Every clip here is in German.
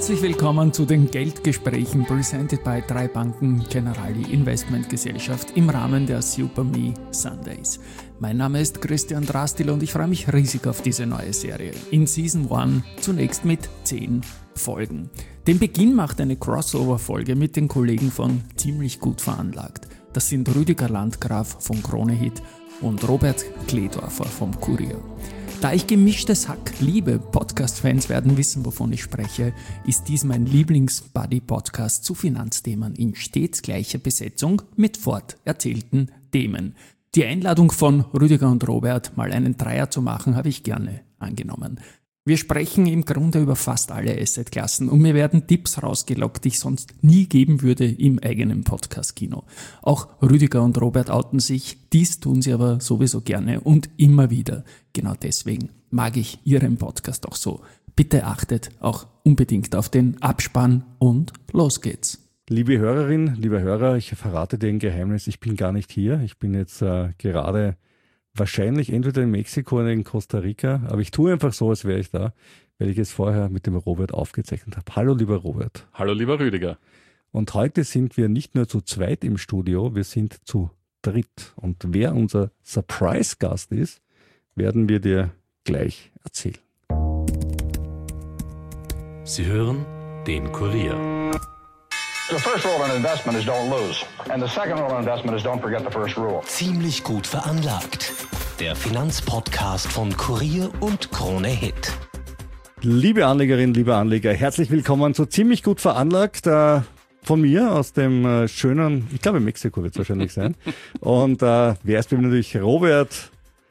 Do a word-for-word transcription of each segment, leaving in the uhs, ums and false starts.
Herzlich willkommen zu den Geldgesprächen presented by drei Banken Generali Investment Gesellschaft im Rahmen der Super Me Sundays. Mein Name ist Christian Drastil und ich freue mich riesig auf diese neue Serie. In Season eins zunächst mit zehn Folgen. Den Beginn macht eine Crossover-Folge mit den Kollegen von Ziemlich gut veranlagt. Das sind Rüdiger Landgraf vom Krone-Hit und Robert Kledorfer vom Kurier. Da ich gemischtes Hack liebe, Podcast-Fans werden wissen, wovon ich spreche, ist dies mein Lieblings-Buddy-Podcast zu Finanzthemen in stets gleicher Besetzung mit forterzählten Themen. Die Einladung von Rüdiger und Robert, mal einen Dreier zu machen, habe ich gerne angenommen. Wir sprechen im Grunde über fast alle Assetklassen und mir werden Tipps rausgelockt, die ich sonst nie geben würde im eigenen Podcast-Kino. Auch Rüdiger und Robert outen sich, dies tun sie aber sowieso gerne und immer wieder. Genau deswegen mag ich ihren Podcast auch so. Bitte achtet auch unbedingt auf den Abspann und los geht's. Liebe Hörerin, lieber Hörer, ich verrate dir ein Geheimnis, ich bin gar nicht hier. Ich bin jetzt äh, gerade wahrscheinlich entweder in Mexiko oder in Costa Rica, aber ich tue einfach so, als wäre ich da, weil ich es vorher mit dem Robert aufgezeichnet habe. Hallo lieber Robert. Hallo lieber Rüdiger. Und heute sind wir nicht nur zu zweit im Studio, wir sind zu dritt. Und wer unser Surprise-Gast ist, werden wir dir gleich erzählen. Sie hören den Kurier. The first rule in investment is don't lose. And the second rule in investment is don't forget the first rule. Ziemlich gut veranlagt. Der Finanzpodcast von Kurier und Krone-Hit. Liebe Anlegerinnen, liebe Anleger, herzlich willkommen zu Ziemlich gut veranlagt. Äh, von mir aus dem äh, schönen, ich glaube Mexiko wird es wahrscheinlich sein. Und äh, wer ist mir natürlich Robert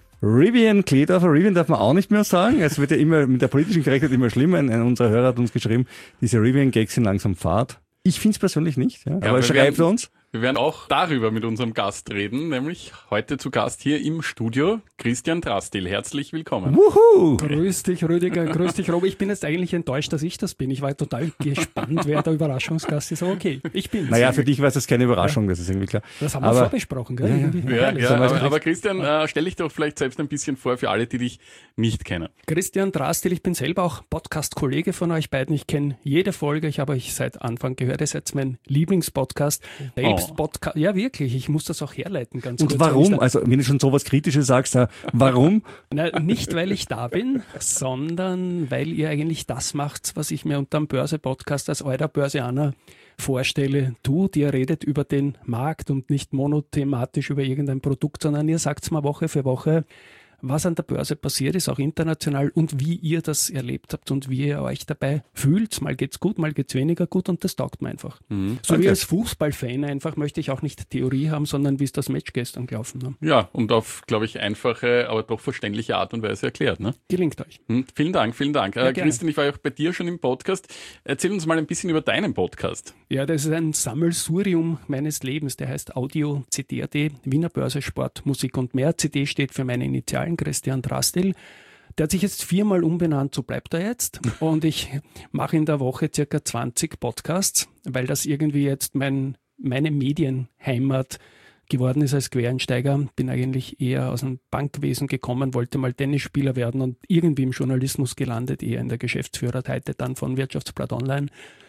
Rivian Kledorfer. Rivian darf man auch nicht mehr sagen. Es wird ja immer mit der politischen Korrektheit immer schlimmer. Ein, ein unserer Hörer hat uns geschrieben, diese Rivian-Gags sind langsam Fahrt. Ich finde es persönlich nicht, ja, ja, aber schreibt werden, uns. Wir werden auch darüber mit unserem Gast reden, nämlich heute zu Gast hier im Studio Christian Drastil. Herzlich willkommen. Wuhu! Grüß dich, Rüdiger, grüß dich, Robert. Ich bin jetzt eigentlich enttäuscht, dass ich das bin. Ich war total gespannt, wer der Überraschungsgast ist. Aber okay, ich bin's. Naja, für dich war es keine Überraschung, ja. Das ist irgendwie klar. Das haben wir aber vorbesprochen, gell? Ja, ja, ja, aber, aber Christian, äh, stell dich doch vielleicht selbst ein bisschen vor für alle, die dich nicht kennen. Christian Drastil, ich bin selber auch Podcast-Kollege von euch beiden. Ich kenne jede Folge, ich habe euch seit Anfang gehört. Ihr seid mein Lieblingspodcast. Selbst oh. Podcast. Ja, wirklich, ich muss das auch herleiten. Ganz Und kurz, warum? Also, wenn du schon sowas Kritisches sagst, äh, warum? Na, nicht, weil ich da bin, sondern weil ihr eigentlich das macht, was ich mir unter dem Börse-Podcast als eurer Börsianer vorstelle. Tut, ihr redet über den Markt und nicht monothematisch über irgendein Produkt, sondern ihr sagt es mal Woche für Woche, was an der Börse passiert ist, auch international und wie ihr das erlebt habt und wie ihr euch dabei fühlt. Mal geht's gut, mal geht's weniger gut und das taugt mir einfach. Mhm. So okay. Wie als Fußballfan einfach möchte ich auch nicht Theorie haben, sondern wie ist das Match gestern gelaufen. Ne? Ja, und auf, glaube ich, einfache, aber doch verständliche Art und Weise erklärt. Ne? Gelingt euch. Mhm. Vielen Dank, vielen Dank. Ja, äh, Christian, ich war ja auch bei dir schon im Podcast. Erzähl uns mal ein bisschen über deinen Podcast. Ja, das ist ein Sammelsurium meines Lebens. Der heißt Audio C D A D, Wiener Börse, Sport, Musik und mehr. C D steht für meine Initialen, Christian Drastil. Der hat sich jetzt viermal umbenannt, so bleibt er jetzt. Und ich mache in der Woche circa zwanzig Podcasts, weil das irgendwie jetzt mein, meine Medienheimat geworden ist als Quereinsteiger. Bin eigentlich eher aus dem Bankwesen gekommen, wollte mal Tennisspieler werden und irgendwie im Journalismus gelandet, eher in der Geschäftsführerseite dann von Wirtschaftsblatt Online.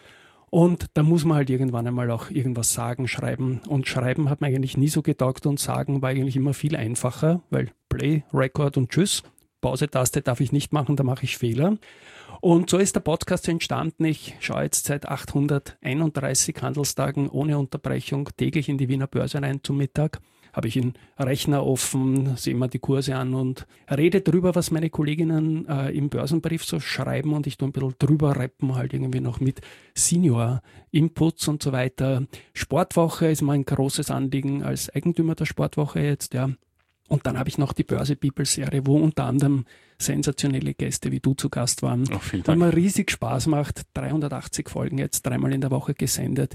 Und da muss man halt irgendwann einmal auch irgendwas sagen, schreiben. Und schreiben hat mir eigentlich nie so getaugt und sagen war eigentlich immer viel einfacher, weil Play, Record und Tschüss. Pause-Taste darf ich nicht machen, da mache ich Fehler. Und so ist der Podcast entstanden. Ich schaue jetzt seit achthunderteinunddreißig Handelstagen ohne Unterbrechung täglich in die Wiener Börse rein zum Mittag. Habe ich einen Rechner offen, sehe mir die Kurse an und rede drüber, was meine Kolleginnen äh, im Börsenbrief so schreiben und ich tue ein bisschen drüber rappen, halt irgendwie noch mit Senior-Inputs und so weiter. Sportwoche ist mein großes Anliegen als Eigentümer der Sportwoche jetzt, ja. Und dann habe ich noch die Börse-People-Serie, wo unter anderem sensationelle Gäste wie du zu Gast waren. Oh, vielen Dank. Weil mir riesig Spaß macht. dreihundertachtzig Folgen jetzt, dreimal in der Woche gesendet.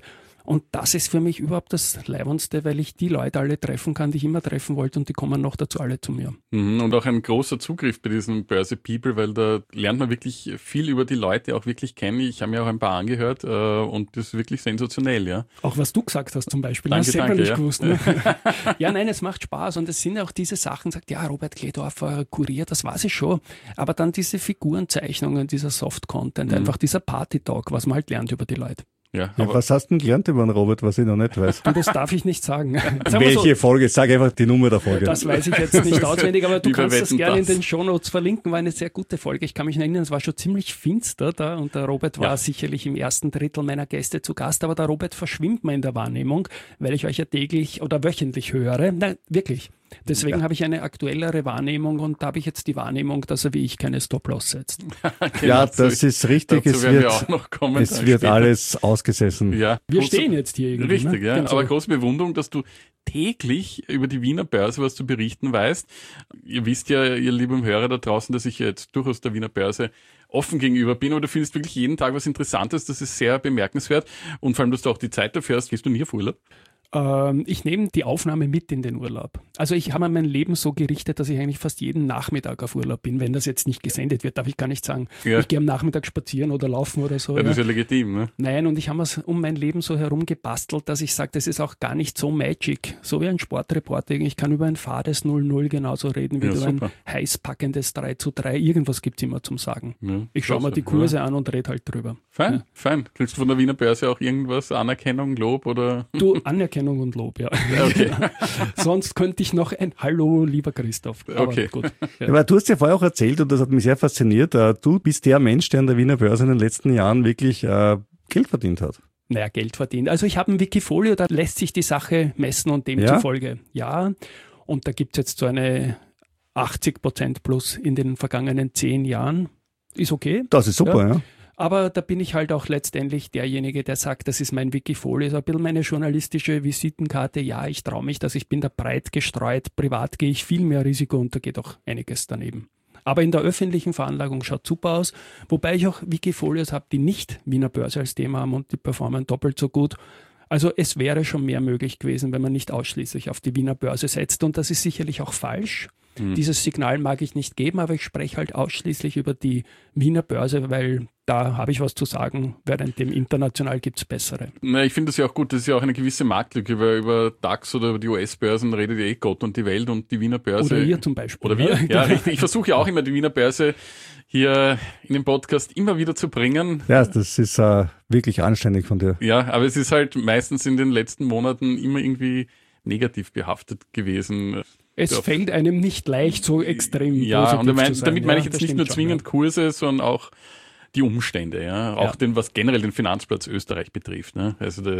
Und das ist für mich überhaupt das Leibendste, weil ich die Leute alle treffen kann, die ich immer treffen wollte und die kommen noch dazu alle zu mir. Mhm, und auch ein großer Zugriff bei diesen Börse People, weil da lernt man wirklich viel über die Leute auch wirklich kennen. Ich habe mir auch ein paar angehört äh, und das ist wirklich sensationell, ja. Auch was du gesagt hast zum Beispiel. Danke, das selber danke, nicht ja. gewusst. Ne? Ja, nein, es macht Spaß und es sind auch diese Sachen, sagt, ja, Robert Kledorfer, Kurier, das weiß ich schon. Aber dann diese Figurenzeichnungen, dieser Soft-Content, Mhm. einfach dieser Party-Talk, was man halt lernt über die Leute. Ja, Ja, aber was hast du denn gelernt über den Robert, was ich noch nicht weiß? Und das darf ich nicht sagen. Sagen wir Welche so, Folge? Sag einfach die Nummer der Folge. das weiß ich jetzt nicht auswendig, aber du Wie bei kannst das Wetten, gerne in das. den Shownotes verlinken. War eine sehr gute Folge. Ich kann mich erinnern, es war schon ziemlich finster da und der Robert war Ja. sicherlich im ersten Drittel meiner Gäste zu Gast, aber der Robert verschwimmt mir in der Wahrnehmung, weil ich euch ja täglich oder wöchentlich höre. Nein, wirklich. Deswegen Ja. habe ich eine aktuellere Wahrnehmung und da habe ich jetzt die Wahrnehmung, dass er wie ich keine Stop-Loss setzt. Ja, dazu- das ist richtig. dazu Es werden wir wird, auch noch kommen. es dann wird später. alles ausgesessen. Ja, Wir große- stehen jetzt hier irgendwie. Richtig, ne? ja. Ganz Aber so. große Bewunderung, dass du täglich über die Wiener Börse was zu berichten weißt. Ihr wisst ja, ihr lieben Hörer da draußen, dass ich jetzt durchaus der Wiener Börse offen gegenüber bin, aber du findest wirklich jeden Tag was Interessantes, das ist sehr bemerkenswert und vor allem, dass du auch die Zeit dafür hast. Gehst du nie auf Urlaub? Ähm, ich nehme die Aufnahme mit in den Urlaub. Also ich habe mein Leben so gerichtet, dass ich eigentlich fast jeden Nachmittag auf Urlaub bin. Wenn das jetzt nicht gesendet wird, darf ich gar nicht sagen. Ja. Ich gehe am Nachmittag spazieren oder laufen oder so. Ja, das ist ja. ja legitim, ne? Nein, und ich habe es um mein Leben so herum gebastelt, dass ich sage, das ist auch gar nicht so magic. So wie ein Sportreporter. Ich kann über ein fades null null genauso reden wie Ja, über super. ein heiß packendes drei zu drei. Irgendwas gibt es immer zum Sagen. Ja, Ich schaue mir klasse. die Kurse an und rede halt drüber. Fein, Ja. fein. Kriegst du von der Wiener Börse auch irgendwas, Anerkennung, Lob oder? Du, Anerkennung und Lob, ja. Okay. Sonst könnte ich noch ein Hallo, lieber Christoph. Aber Okay. gut. Ja. Aber du hast ja vorher auch erzählt, und das hat mich sehr fasziniert, äh, du bist der Mensch, der an der Wiener Börse in den letzten Jahren wirklich äh, Geld verdient hat. Naja, Geld verdient. Also ich habe ein Wikifolio, da lässt sich die Sache messen und demzufolge ja. Und da gibt es jetzt so eine achtzig Prozent plus in den vergangenen zehn Jahren. Ist okay. Das ist super, ja. Aber da bin ich halt auch letztendlich derjenige, der sagt, das ist mein Wikifolio, so ein bisschen meine journalistische Visitenkarte. Ja, ich traue mich das, ich bin da breit gestreut. Privat gehe ich viel mehr Risiko und da geht auch einiges daneben. Aber in der öffentlichen Veranlagung schaut super aus, wobei ich auch Wikifolios habe, die nicht Wiener Börse als Thema haben und die performen doppelt so gut. Also es wäre schon mehr möglich gewesen, wenn man nicht ausschließlich auf die Wiener Börse setzt und das ist sicherlich auch falsch. Mhm. Dieses Signal mag ich nicht geben, aber ich spreche halt ausschließlich über die Wiener Börse, weil da habe ich was zu sagen, während dem international gibt es bessere. Na, ich finde das ja auch gut, das ist ja auch eine gewisse Marktlücke, weil über DAX oder über die U S-Börsen redet ja eh Gott und die Welt und die Wiener Börse. Oder ihr zum Beispiel. Oder wir, ja, richtig. Ich versuche ja auch immer die Wiener Börse hier in dem Podcast immer wieder zu bringen. Ja, das ist äh, wirklich anständig von dir. Ja, aber es ist halt meistens in den letzten Monaten immer irgendwie negativ behaftet gewesen. Es Ja. fällt einem nicht leicht, so extrem Ja, positiv und damit, zu sein. damit meine Ja, ich das jetzt nicht nur stimmt schon, zwingend Kurse, sondern auch die Umstände, ja, auch Ja. den, was generell den Finanzplatz Österreich betrifft. Ne? Also da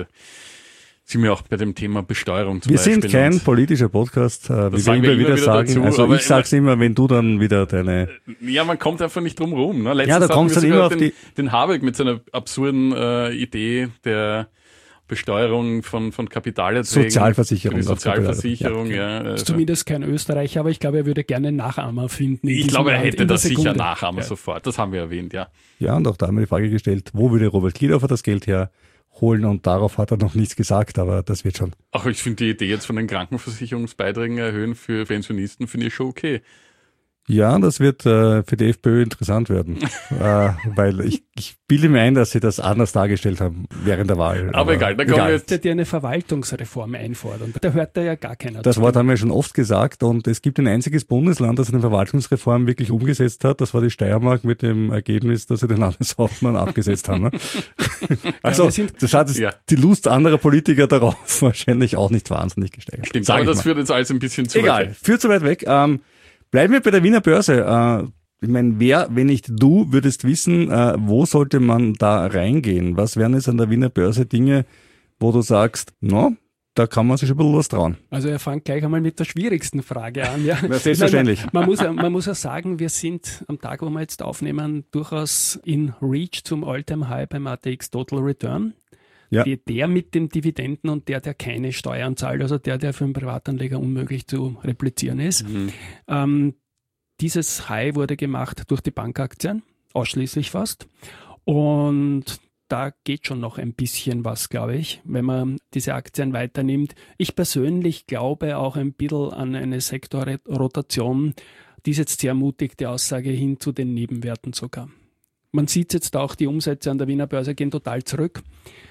sind wir auch bei dem Thema Besteuerung zum Wir Beispiel. sind kein und- politischer Podcast, äh, wie wir sagen immer wir immer wieder, wieder sagen. dazu, also aber ich sag's immer, wenn du dann wieder deine... Ja, man kommt einfach nicht drum rum. Ne? Letztens Ja, da hatten kommst wir du dann sogar immer auf den, die- den Habeck mit seiner absurden äh, Idee der Besteuerung von, von Kapitalerträgen. Sozialversicherung Für die auf Sozialversicherung, Kapital- ja. Ist Also, zumindest kein Österreicher, aber ich glaube, er würde gerne einen Nachahmer finden. in ich diesem glaube, er Land, hätte in der das sicher Sekunde. Nachahmer Ja. sofort. Das haben wir erwähnt, ja. Ja, und auch da haben wir die Frage gestellt, wo würde Robert Kledorfer das Geld herholen? Und darauf hat er noch nichts gesagt, aber das wird schon. Ach, ich finde die Idee jetzt von den Krankenversicherungsbeiträgen erhöhen für Pensionisten, finde ich schon okay. Ja, das wird äh, für die FPÖ interessant werden, äh, weil ich, ich bilde mir ein, dass sie das anders dargestellt haben während der Wahl. Aber egal, da kommen wir jetzt. Der, der eine Verwaltungsreform einfordern. Da hört da ja gar keiner Das zu. Wort haben wir schon oft gesagt und es gibt ein einziges Bundesland, das eine Verwaltungsreform wirklich umgesetzt hat. Das war die Steiermark mit dem Ergebnis, dass sie den Landeshauptmann abgesetzt haben. Ne? Also wir sind- das hat Ja. die Lust anderer Politiker darauf wahrscheinlich auch nicht wahnsinnig gesteigert. Stimmt, Sag aber ich das mal. führt jetzt alles ein bisschen zu Egal, weit. führt zu weit weg. Ähm, bleiben wir bei der Wiener Börse. Äh, ich meine, wer, wenn nicht du, würdest wissen, äh, wo sollte man da reingehen? Was wären jetzt an der Wiener Börse Dinge, wo du sagst, no, da kann man sich schon ein bisschen was trauen? Also er fängt gleich einmal mit der schwierigsten Frage an. Ja. Na, selbstverständlich. Man, man, muss, ja- man muss ja sagen, wir sind am Tag, wo wir jetzt aufnehmen, durchaus in Reach zum All-Time-High beim A T X Total Return. Ja. Die, der mit den Dividenden und der, der keine Steuern zahlt, also der, der für einen Privatanleger unmöglich zu replizieren ist. Mhm. Ähm, dieses High wurde gemacht durch die Bankaktien, ausschließlich fast. Und da geht schon noch ein bisschen was, glaube ich, wenn man diese Aktien weiternimmt. Ich persönlich glaube auch ein bisschen an eine Sektorrotation. Die ist jetzt sehr mutig, die Aussage hin zu den Nebenwerten sogar. Man sieht jetzt auch, die Umsätze an der Wiener Börse gehen total zurück.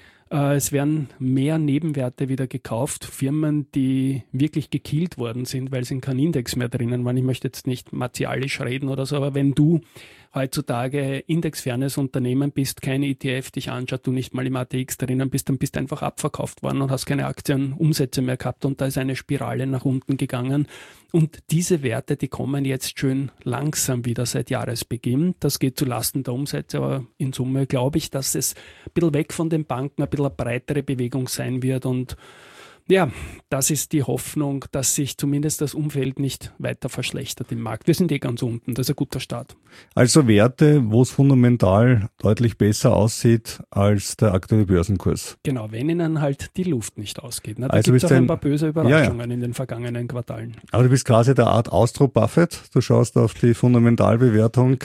Es werden mehr Nebenwerte wieder gekauft, Firmen, die wirklich gekillt worden sind, weil sie in keinem Index mehr drinnen waren. Ich möchte jetzt nicht martialisch reden oder so, aber wenn du heutzutage indexfernes Unternehmen bist, kein E T F dich anschaut, du nicht mal im A T X drinnen bist, dann bist du einfach abverkauft worden und hast keine Aktienumsätze mehr gehabt und da ist eine Spirale nach unten gegangen. Und diese Werte, die kommen jetzt schön langsam wieder seit Jahresbeginn. Das geht zu Lasten der Umsätze, aber in Summe glaube ich, dass es ein bisschen weg von den Banken, ein bisschen eine breitere Bewegung sein wird und ja, das ist die Hoffnung, dass sich zumindest das Umfeld nicht weiter verschlechtert im Markt. Wir sind eh ganz unten, das ist ein guter Start. Also Werte, wo es fundamental deutlich besser aussieht als der aktuelle Börsenkurs. Genau, wenn ihnen halt die Luft nicht ausgeht. Ne? Da also gibt es auch ein, ein paar böse Überraschungen ja, ja. in den vergangenen Quartalen. Aber du bist quasi der Art Austro-Buffett. Du schaust auf die Fundamentalbewertung.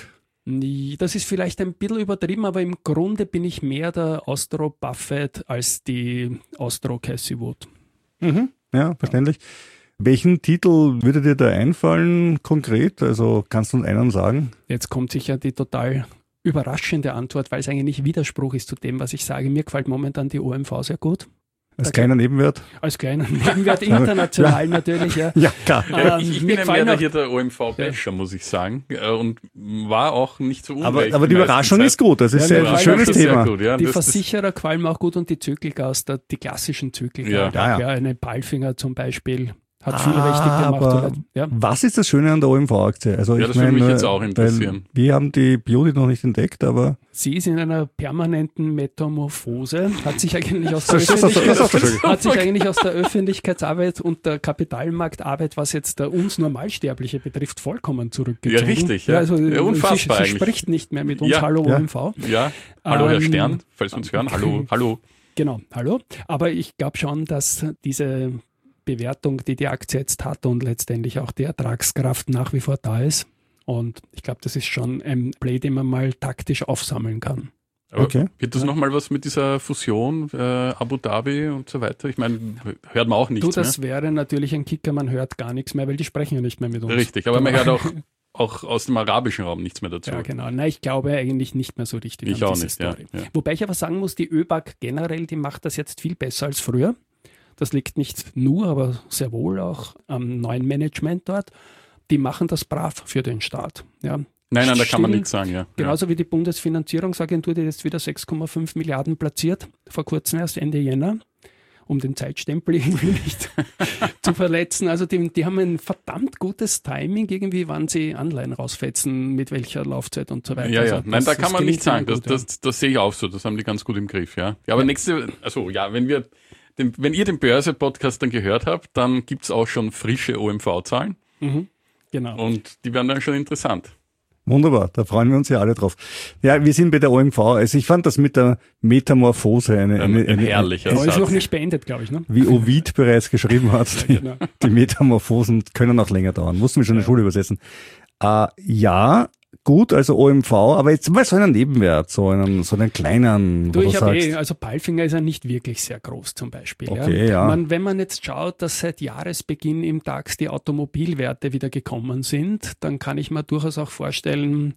Das ist vielleicht ein bisschen übertrieben, aber im Grunde bin ich mehr der Austro-Buffett als die Austro-Cassie Wood. Mhm. Ja, verständlich. Ja. Welchen Titel würde dir da einfallen konkret? Also kannst du uns einen sagen? Jetzt kommt sicher die total überraschende Antwort, weil es eigentlich Widerspruch ist zu dem, was ich sage. Mir gefällt momentan die O M V sehr gut. Als da kleiner Nebenwert? Als kleiner Nebenwert, international ja. natürlich. Ja, ja klar. Ja, ich, ich bin ja mehr hier der O M V-Basher, ja. muss ich sagen. Und war auch nicht so unrecht. Aber, aber die Überraschung Zeit. ist gut, das ist ja, ein schönes Thema. Gut, ja. Die das, Versicherer gefallen mir auch gut und die Zykliker aus der, die klassischen Zykliker. Ja. Ja, ja. Eine Palfinger zum Beispiel. Hat viel ah, richtig gemacht. Oder, ja. Was ist das Schöne an der O M V-Aktie? Also ja, ich das meine, würde mich jetzt auch interessieren. Wir haben die Beauty noch nicht entdeckt, aber... Sie ist in einer permanenten Metamorphose, hat sich eigentlich aus der, Öffentlichkeits- hat sich eigentlich aus der Öffentlichkeitsarbeit und der Kapitalmarktarbeit, was jetzt der uns Normalsterbliche betrifft, vollkommen zurückgezogen. Ja, richtig. Ja. Ja, also, ja, unfassbar sie, sie sie spricht nicht mehr mit uns. Ja. Hallo ja. O M V. Ja, hallo Herr ähm, Stern, falls Sie uns hören. Hallo, hallo. Genau, hallo. Aber ich glaube schon, dass diese Bewertung, die die Aktie jetzt hat und letztendlich auch die Ertragskraft nach wie vor da ist. Und ich glaube, das ist schon ein Play, den man mal taktisch aufsammeln kann. Aber okay. Wird das nochmal was mit dieser Fusion äh, Abu Dhabi und so weiter? Ich meine, hört man auch nichts mehr. Du, das mehr. wäre natürlich ein Kicker, man hört gar nichts mehr, weil die sprechen ja nicht mehr mit uns. Richtig, aber man hört auch, auch aus dem arabischen Raum nichts mehr dazu. Ja, genau. Nein, ich glaube eigentlich nicht mehr so richtig ich an auch diese nicht, Story. Ja, ja. Wobei ich aber sagen muss, die ÖBAG generell, die macht das jetzt viel besser als früher. Das liegt nicht nur, aber sehr wohl auch am neuen Management dort. Die machen das brav für den Staat. Ja. Nein, nein, da Still, kann man nichts sagen. Ja. Genauso ja. wie die Bundesfinanzierungsagentur, die jetzt wieder sechs Komma fünf Milliarden platziert, vor kurzem erst Ende Jänner, um den Zeitstempel irgendwie nicht zu verletzen. Also die, die haben ein verdammt gutes Timing, irgendwie wann sie Anleihen rausfetzen, mit welcher Laufzeit und so weiter. Ja, ja. Also Nein, das, da kann man nicht sagen. gut, das, das, das sehe ich auch so. Das haben die ganz gut im Griff. Ja, ja aber ja. nächste, also ja, wenn wir Den, wenn ihr den Börse-Podcast dann gehört habt, dann gibt es auch schon frische O M V-Zahlen. Mhm, genau. Und die werden dann schon interessant. Wunderbar, da freuen wir uns ja alle drauf. Ja, wir sind bei der O M V. Also ich fand das mit der Metamorphose eine, eine, ein, ein eine herrlicher eine, Satz. ist noch nicht beendet, glaube ich. Ne? Wie Ovid bereits geschrieben hat, die, ja, genau. die Metamorphosen können auch länger dauern. Mussten wir schon in der Schule übersetzen. Äh, ja, gut, also O M V, aber jetzt mal so einen Nebenwert, so einen, so einen kleinen, du, wo ich du habe sagst. eh, also Palfinger ist ja nicht wirklich sehr groß zum Beispiel. Okay, ja. ja. Man, wenn man jetzt schaut, dass seit Jahresbeginn im DAX die Automobilwerte wieder gekommen sind, dann kann ich mir durchaus auch vorstellen,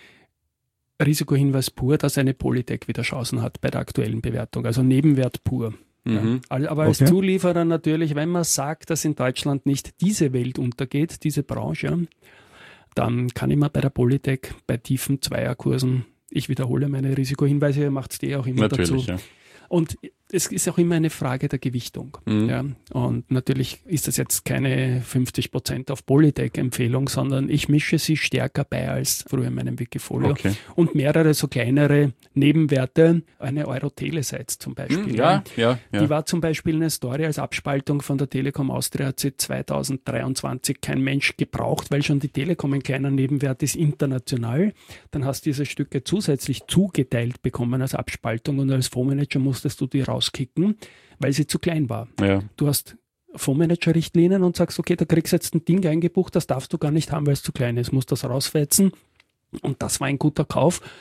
Risikohinweis pur, dass eine Polytech wieder Chancen hat bei der aktuellen Bewertung, also Nebenwert pur. Mhm. Ja. Aber als okay. Zulieferer natürlich, wenn man sagt, dass in Deutschland nicht diese Welt untergeht, diese Branche, dann kann ich mir bei der Polytech bei tiefen Zweierkursen, ich wiederhole meine Risikohinweise, ihr macht es die auch immer natürlich, dazu. Ja. Und es ist auch immer eine Frage der Gewichtung. Mhm. Ja. Und natürlich ist das jetzt keine fünfzig Prozent auf Polytech-Empfehlung, sondern ich mische sie stärker bei als früher in meinem Wikifolio. Okay. Und mehrere so kleinere Nebenwerte, eine Euro-Telesites zum Beispiel. Mhm, ja, ja, ja. Die war zum Beispiel eine Story als Abspaltung von der Telekom Austria, hat sie zweitausenddreiundzwanzig kein Mensch gebraucht, weil schon die Telekom ein kleiner Nebenwert ist international. Dann hast du diese Stücke zusätzlich zugeteilt bekommen als Abspaltung und als Fondsmanager musstest du die rauskicken, weil sie zu klein war. Ja. Du hast Fondsmanager-Richtlinien und sagst, okay, da kriegst du jetzt ein Ding eingebucht, das darfst du gar nicht haben, weil es zu klein ist, musst das rausfetzen und das war ein guter Kauf.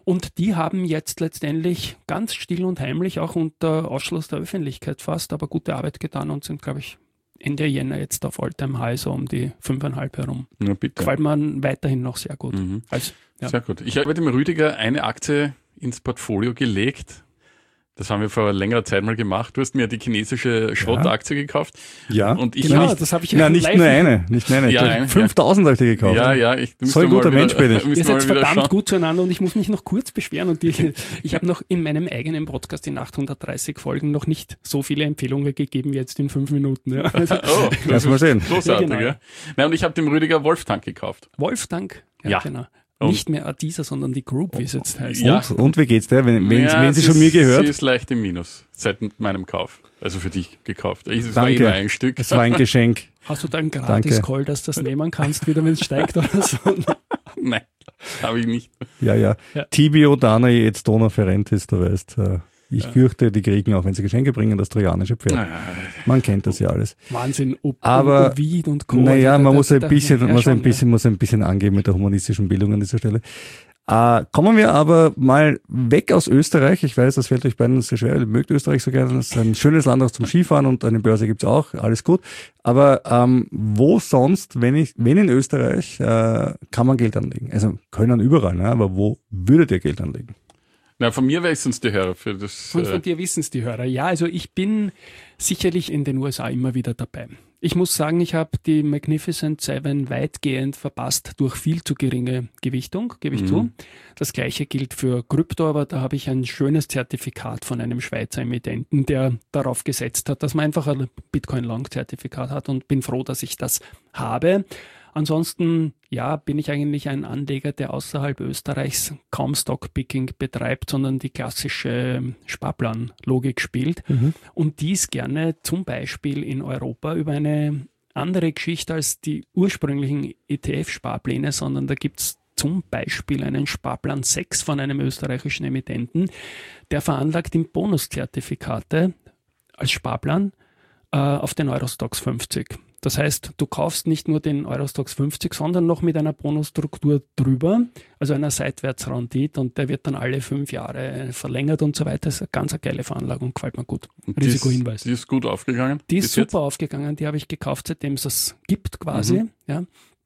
Und die haben jetzt letztendlich ganz still und heimlich, auch unter Ausschluss der Öffentlichkeit fast, aber gute Arbeit getan und sind, glaube ich, Ende Jänner jetzt auf All-Time High, so um die fünfeinhalb herum. Na bitte. Gefällt mir weiterhin noch sehr gut. Mhm. Also, ja. Sehr gut. Ich habe dem Rüdiger eine Aktie ins Portfolio gelegt. Das haben wir vor längerer Zeit mal gemacht. Du hast mir die chinesische Schrottaktie ja. gekauft. Ja, und ich genau, nicht, das habe ich ja nicht nur eine, nicht nur eine. Ja, ein, fünftausend ja. habe ich dir gekauft. Ja, ja. Ich, so ein guter Mensch bin ich. Ihr seid verdammt gut zueinander und ich muss mich noch kurz beschweren. Und die, ich habe noch in meinem eigenen Podcast in achthundertdreißig Folgen noch nicht so viele Empfehlungen gegeben wie jetzt in fünf Minuten. Ja. Also, oh, lass mal sehen. Großartig, ja. Genau. ja. Nein, und ich habe dem Rüdiger Wolftank gekauft. Wolftank? Ja, ja. genau. Und nicht mehr Adiza, sondern die Group, wie es jetzt heißt. Ja. Und, und wie geht's dir, wenn, wenn, ja, wenn sie sie schon ist, mir gehört? Sie ist leicht im Minus seit meinem Kauf. Also für dich gekauft. Es Danke. war immer ein Stück. Es war ein Geschenk. Hast du da einen Gratis-Call, dass du das nehmen kannst, wieder wenn es steigt oder so? Nein, habe ich nicht. Ja, ja. Ja. Tibio Danae et dona ferentis, du weißt. Äh, ich Ja. fürchte, die kriegen, auch wenn sie Geschenke bringen, das trojanische Pferd. Man kennt das ja alles. Wahnsinn, ob, Aber, Ovid und Co. Naja, Also, man da- muss da- ein da- bisschen, ja, muss schon, ein bisschen, muss ein bisschen angeben mit der humanistischen Bildung an dieser Stelle. Äh, kommen wir aber mal weg aus Österreich. Ich weiß, das fällt euch beiden sehr schwer. Ihr mögt Österreich so gerne. Das ist ein schönes Land auch zum Skifahren und eine Börse gibt's auch. Alles gut. Aber ähm, wo sonst, wenn ich, wenn in Österreich, äh, kann man Geld anlegen? Also können überall, ne? Aber wo würdet ihr Geld anlegen? Na, von mir wissen es die Hörer für das. Und Äh, von dir wissen es die Hörer. Ja, also ich bin sicherlich in den U S A immer wieder dabei. Ich muss sagen, ich habe die Magnificent Seven weitgehend verpasst durch viel zu geringe Gewichtung, gebe ich Mhm. zu. Das gleiche gilt für Krypto, aber da habe ich ein schönes Zertifikat von einem Schweizer Emittenten, der darauf gesetzt hat, dass man einfach ein Bitcoin-Long-Zertifikat hat und bin froh, dass ich das habe. Ansonsten, ja, bin ich eigentlich ein Anleger, der außerhalb Österreichs kaum Stockpicking betreibt, sondern die klassische Sparplanlogik spielt und dies gerne zum Beispiel in Europa über eine andere Geschichte als die ursprünglichen E T F-Sparpläne, sondern da gibt's zum Beispiel einen Sparplan sechs von einem österreichischen Emittenten, der veranlagt in Bonuszertifikate als Sparplan äh, auf den Eurostoxx fünfzig. Das heißt, du kaufst nicht nur den Eurostoxx fünfzig, sondern noch mit einer Bonusstruktur drüber, also einer Seitwärtsrendite, und der wird dann alle fünf Jahre verlängert und so weiter. Das ist eine ganz eine geile Veranlagung, gefällt mir gut. die ist, Risikohinweis. die ist gut aufgegangen. Die ist bis super jetzt. aufgegangen, die habe ich gekauft, seitdem es das gibt quasi. Mhm. Ja.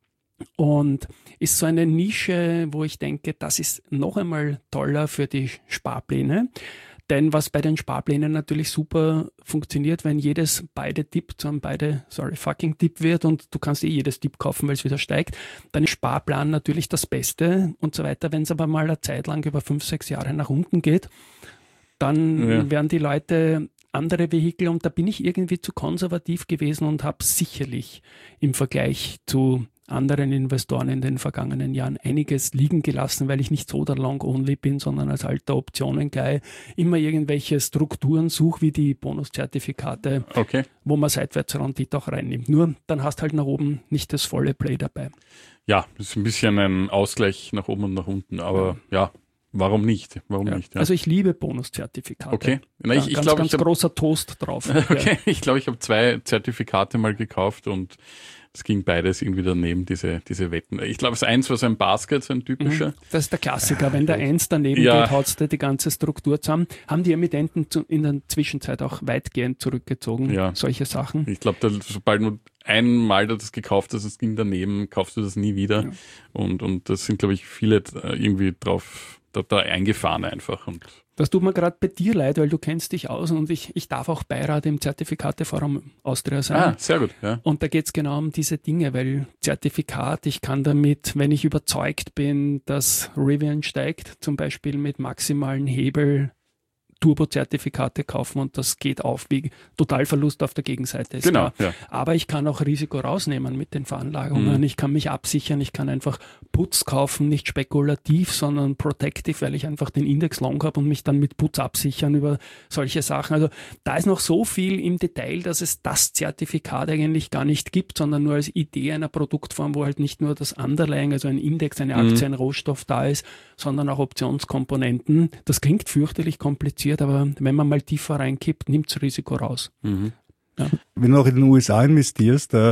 Und ist so eine Nische, wo ich denke, das ist noch einmal toller für die Sparpläne. Denn was bei den Sparplänen natürlich super funktioniert, wenn jedes beide Tipp zu einem beide, sorry, fucking Tipp wird und du kannst eh jedes Tipp kaufen, weil es wieder steigt, dann ist Sparplan natürlich das Beste und so weiter. Wenn es aber mal eine Zeit lang über fünf, sechs Jahre nach unten geht, dann Ja. werden die Leute andere Vehikel, und da bin ich irgendwie zu konservativ gewesen und habe sicherlich im Vergleich zu anderen Investoren in den vergangenen Jahren einiges liegen gelassen, weil ich nicht so der Long-Only bin, sondern als alter Optionen-Guy immer irgendwelche Strukturen suche, wie die Bonuszertifikate, Okay. wo man Seitwärtsrendite auch reinnimmt. Nur dann hast halt nach oben nicht das volle Play dabei. Ja, das ist ein bisschen ein Ausgleich nach oben und nach unten, aber ja, warum nicht? Warum Ja. nicht? Ja. Also ich liebe Bonuszertifikate. Okay. Na, Ja, ich ich ganz, glaube, ganz ich habe großer Toast drauf. okay, ich glaube, ich habe zwei Zertifikate mal gekauft und es ging beides irgendwie daneben, diese, diese Wetten. Ich glaube, das eins war so ein Basket, so ein typischer. Mhm. Das ist der Klassiker. Wenn der eins daneben Ja. geht, haut der die ganze Struktur zusammen. Haben die Emittenten zu, in der Zwischenzeit auch weitgehend zurückgezogen, Ja. solche Sachen. Ich glaube, da, sobald du einmal das gekauft hast, es ging daneben, kaufst du das nie wieder. Ja. Und, und das sind, glaube ich, viele äh, irgendwie drauf, da, da eingefahren einfach. Und Das tut mir gerade bei dir leid, weil du kennst dich aus und ich, ich darf auch Beirat im Zertifikateforum Austria sein. ah, sehr gut. Ja. Und da geht es genau um diese Dinge, weil Zertifikat, ich kann damit, wenn ich überzeugt bin, dass Rivian steigt, zum Beispiel mit maximalen Hebel Turbo-Zertifikate kaufen und das geht auf wie Totalverlust auf der Gegenseite. Ist Genau. klar. Ja. Aber ich kann auch Risiko rausnehmen mit den Veranlagungen. Mhm. Ich kann mich absichern, ich kann einfach Putz kaufen, nicht spekulativ, sondern protective, weil ich einfach den Index long habe und mich dann mit Putz absichern über solche Sachen. Also da ist noch so viel im Detail, dass es das Zertifikat eigentlich gar nicht gibt, sondern nur als Idee einer Produktform, wo halt nicht nur das Underlying, also ein Index, eine Aktie, ein Rohstoff da ist, sondern auch Optionskomponenten. Das klingt fürchterlich kompliziert, aber wenn man mal tiefer reinkippt, nimmt das Risiko raus. Mhm. Wenn du auch in den U S A investierst, da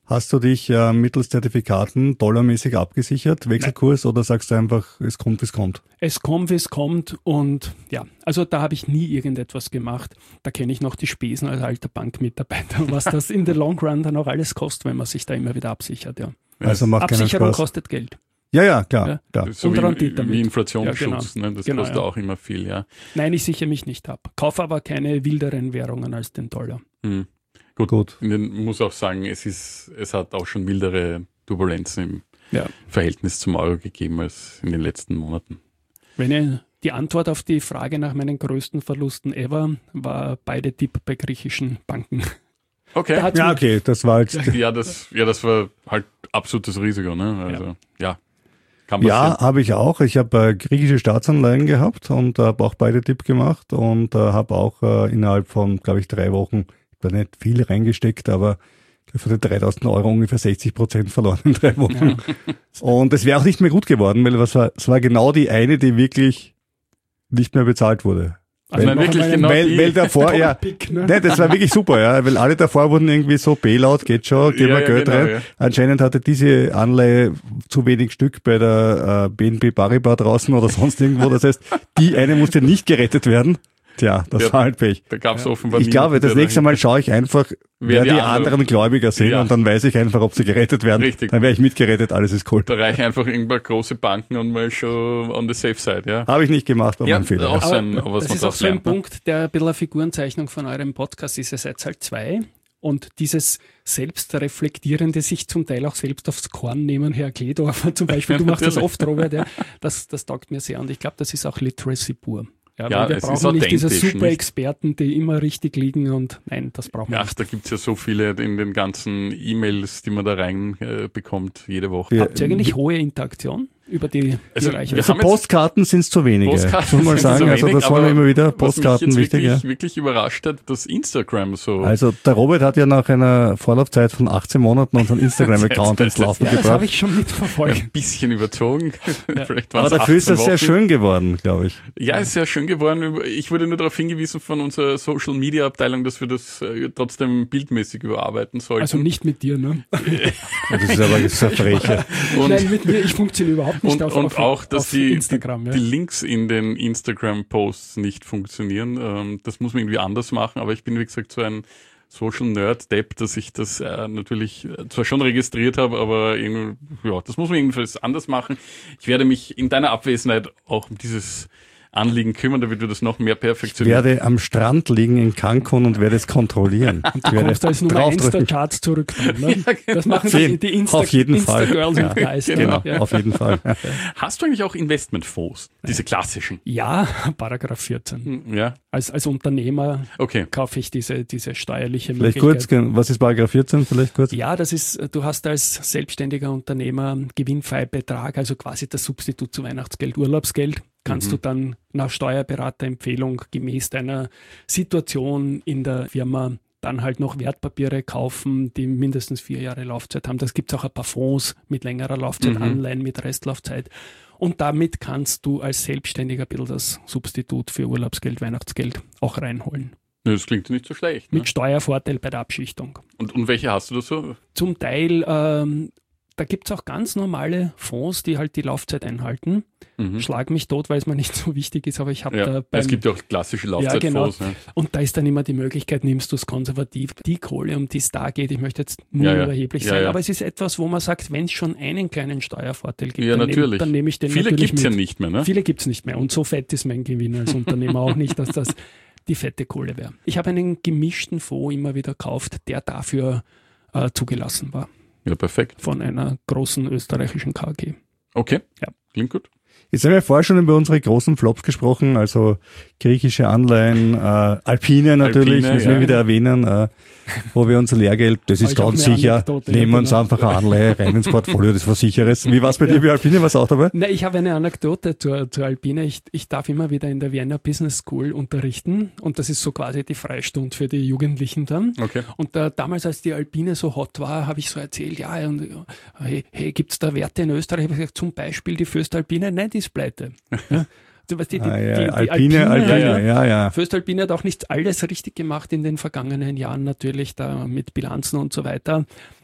Hast du dich äh, mittels Zertifikaten dollarmäßig abgesichert, Wechselkurs, Nein. oder sagst du einfach, es kommt, wie es kommt? Es kommt, wie es kommt und ja, also da habe ich nie irgendetwas gemacht. Da kenne ich noch die Spesen als alter Bankmitarbeiter, was das in the long run dann auch alles kostet, wenn man sich da immer wieder absichert. Ja. Also macht Absicherung keinen Spaß. kostet Geld. Ja, ja, klar. Ja. klar. So und wie, Rendite wie Inflationsschutz, ja, genau. ne? Das genau, kostet ja. auch immer viel, ja. Nein, ich sichere mich nicht ab. Kaufe aber keine wilderen Währungen als den Dollar. Hm. Gut, Gut. Ich muss auch sagen, es ist, es hat auch schon wildere Turbulenzen im Ja. Verhältnis zum Euro gegeben als in den letzten Monaten. Wenn ich, die Antwort auf die Frage nach meinen größten Verlusten ever war beide Tipp bei griechischen Banken. Okay. Da hat's Ja, mich- okay, das war jetzt. Ja, das, ja, das war halt absolutes Risiko, ne? Also, ja, ja kann Ja, passieren. habe ich auch. Ich habe äh, griechische Staatsanleihen gehabt und habe auch beide Tipp gemacht und äh, habe auch äh, innerhalb von, glaube ich, drei Wochen, ich habe nicht viel reingesteckt, aber von den dreitausend Euro ungefähr sechzig Prozent verloren in drei Wochen. Und es wäre auch nicht mehr gut geworden, weil es war, es war genau die eine, die wirklich nicht mehr bezahlt wurde. Also Nein, noch wirklich einmal ein genau weil, die. weil davor, ja, Pick, ne? nein, das war wirklich super, ja, weil alle davor wurden irgendwie so Bailout, geht schon, geben Ja, wir ja, Geld genau, rein. ja. Anscheinend hatte diese Anleihe zu wenig Stück bei der äh, B N P Paribas draußen oder sonst irgendwo. Das heißt, die eine musste nicht gerettet werden. Tja, das Ja, war halt Pech. Da gab es offenbar Ich glaube, niemanden, das der nächste Mal schaue ich einfach, wer, Wer die die anderen- anderen Gläubiger sind Ja. und dann weiß ich einfach, ob sie gerettet werden. Richtig. Dann wäre ich mitgerettet, alles ist cool. Da reichen einfach irgendwann große Banken und mal schon on the safe side, ja. Habe ich nicht gemacht, war Ja, mein Fehler. auch Ja. so ein, Aber was das man ist auch daraus so ein lernt, ne? Punkt, der ein bisschen eine Figurenzeichnung von eurem Podcast ist. Ihr seid halt zwei und dieses selbstreflektierende, sich zum Teil auch selbst aufs Korn nehmen, Herr Kledorfer zum Beispiel, du machst das Natürlich. oft, Robert, ja, das, das taugt mir sehr und ich glaube, das ist auch Literacy pur. Ja, Ja, weil wir es ist brauchen nicht diese authentisch, super nicht? Experten, die immer richtig liegen und nein, das brauchen wir Ja, nicht. da gibt's ja so viele in den ganzen E-Mails, die man da rein äh, bekommt, jede Woche. Ja. Habt ihr eigentlich hohe Interaktion über die, die Also, Reichweite? wir Also haben jetzt- Postkarten sind es zu wenige. Postkarten Muss man sind sagen, so also wenig, das wollen wir aber immer wieder. Was Postkarten mich jetzt wichtig, wirklich, ja. wirklich überrascht hat, dass Instagram so... Also der Robert hat ja nach einer Vorlaufzeit von achtzehn Monaten unseren Instagram-Account ins Laufen ja, das gebracht. habe ich schon mitverfolgt. ein bisschen überzogen. Vielleicht Aber waren's dafür ist achtzehn das sehr Wochen. schön geworden, glaube ich. Ja, ist sehr schön geworden. Ich wurde nur darauf hingewiesen von unserer Social Media Abteilung, dass wir das äh, trotzdem bildmäßig überarbeiten sollten. Also nicht mit dir, ne? Das ist aber eine Verbrecher. und, Nein, mit mir, ich funktioniere überhaupt nicht und, auf, und auf, auch, dass auf die, Instagram. die, Ja. die Links in den Instagram-Posts nicht funktionieren. Ähm, das muss man irgendwie anders machen, aber ich bin, wie gesagt, so ein Social Nerd-Depp, dass ich das äh, natürlich äh, zwar schon registriert habe, aber irgendwie, ja, das muss man irgendwie anders machen. Ich werde mich in deiner Abwesenheit auch um dieses Anliegen kümmern, damit wir das noch mehr Ich perfektionieren. werde am Strand liegen in Cancun und werde es kontrollieren. Und Du kommst als Nummer eins der draufdrücken. Charts zurück. Dann, ne? Ja, genau. Das machen Auf jeden- die, die Insta, auf jeden Fall. Insta-Girls Ja, und Guys. Genau, Ja. auf jeden Fall. Ja. Hast du eigentlich auch Investmentfonds? Diese klassischen? Ja, Paragraph vierzehn. Ja, Als, als Unternehmer okay. kaufe ich diese, diese steuerliche Vielleicht Möglichkeit. kurz, was ist Paragraph vierzehn? Vielleicht kurz. Ja, das ist, du hast als selbstständiger Unternehmer Gewinnfreibetrag, also quasi das Substitut zu Weihnachtsgeld, Urlaubsgeld, kannst Mhm. du dann nach Steuerberaterempfehlung gemäß deiner Situation in der Firma dann halt noch Wertpapiere kaufen, die mindestens vier Jahre Laufzeit haben. Das gibt es auch ein paar Fonds mit längerer Laufzeit, Mhm. Anleihen mit Restlaufzeit. Und damit kannst du als Selbstständiger ein bisschen das Substitut für Urlaubsgeld, Weihnachtsgeld auch reinholen. Das klingt nicht so schlecht. Ne? Mit Steuervorteil bei der Abschichtung. Und, und welche hast du da so? Zum Teil, ähm, da gibt es auch ganz normale Fonds, die halt die Laufzeit einhalten. Mhm. Schlag mich tot, weil es mir nicht so wichtig ist, aber ich habe Ja, da beim, es gibt ja auch klassische Ja, Laufzeitfonds. genau. Ja, und da ist dann immer die Möglichkeit, nimmst du es konservativ, die Kohle, um die es da geht. Ich möchte jetzt nur Ja, ja. überheblich Ja, sein, ja. aber es ist etwas, wo man sagt, wenn es schon einen kleinen Steuervorteil gibt, Ja, dann, natürlich. Nehm, dann nehme ich den Viele natürlich gibt's mit. ja nicht mehr, ne? Viele gibt es nicht mehr und so fett ist mein Gewinn als Unternehmer auch nicht, dass das die fette Kohle wäre. Ich habe einen gemischten Fonds immer wieder gekauft, der dafür äh, zugelassen war Ja, perfekt. von einer großen österreichischen K G. Okay, Ja. klingt gut. Jetzt haben wir vorher schon über unsere großen Flops gesprochen, also griechische Anleihen, äh, Alpine natürlich, Alpine, müssen wir ja. wieder erwähnen, äh, wo wir unser Lehrgeld, das ist Habe ich auch ganz eine sicher, Anekdote, nehmen wir uns genau. einfach eine Anleihe rein ins Portfolio, das war sicheres. Wie war es bei dir bei Alpine, was auch dabei? Na, ich habe eine Anekdote zur, zur Alpine. Ich, ich darf immer wieder in der Vienna Business School unterrichten und das ist so quasi die Freistunde für die Jugendlichen dann. Okay. Und äh, damals, als die Alpine so hot war, habe ich so erzählt, ja, und, hey, hey gibt es da Werte in Österreich? Ich habe gesagt, zum Beispiel die Föstalpine, nein, die ist pleite. Ja? Du weißt, die, die, Ah, ja, die, die Alpine, Alpine, ja, ja, ja. Föstalpine hat auch nicht alles richtig gemacht in den vergangenen Jahren natürlich, da mit Bilanzen und so weiter.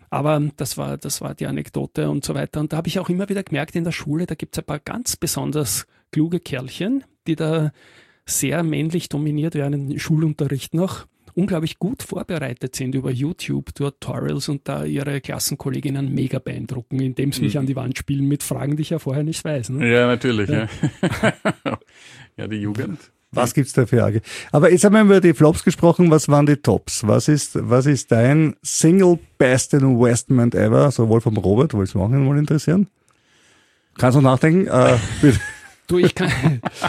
Aber das war, das war die Anekdote und so weiter. Und da habe ich auch immer wieder gemerkt in der Schule, da gibt es ein paar ganz besonders kluge Kerlchen, die da sehr männlich dominiert werden, im Schulunterricht noch, unglaublich gut vorbereitet sind über YouTube, Tutorials und da ihre Klassenkolleginnen mega beeindrucken, indem sie mich mhm. an die Wand spielen mit Fragen, die ich ja vorher nicht weiß. Ne? Ja, natürlich. Ja, ja. ja die Jugend. Was gibt's da für Arge? Aber jetzt haben wir über die Flops gesprochen. Was waren die Tops? Was ist, was ist dein Single Best Investment ever? Sowohl vom Robert, wollte es mich auch mal interessieren. Kannst du noch nachdenken? Äh, bitte. Du, ich kann,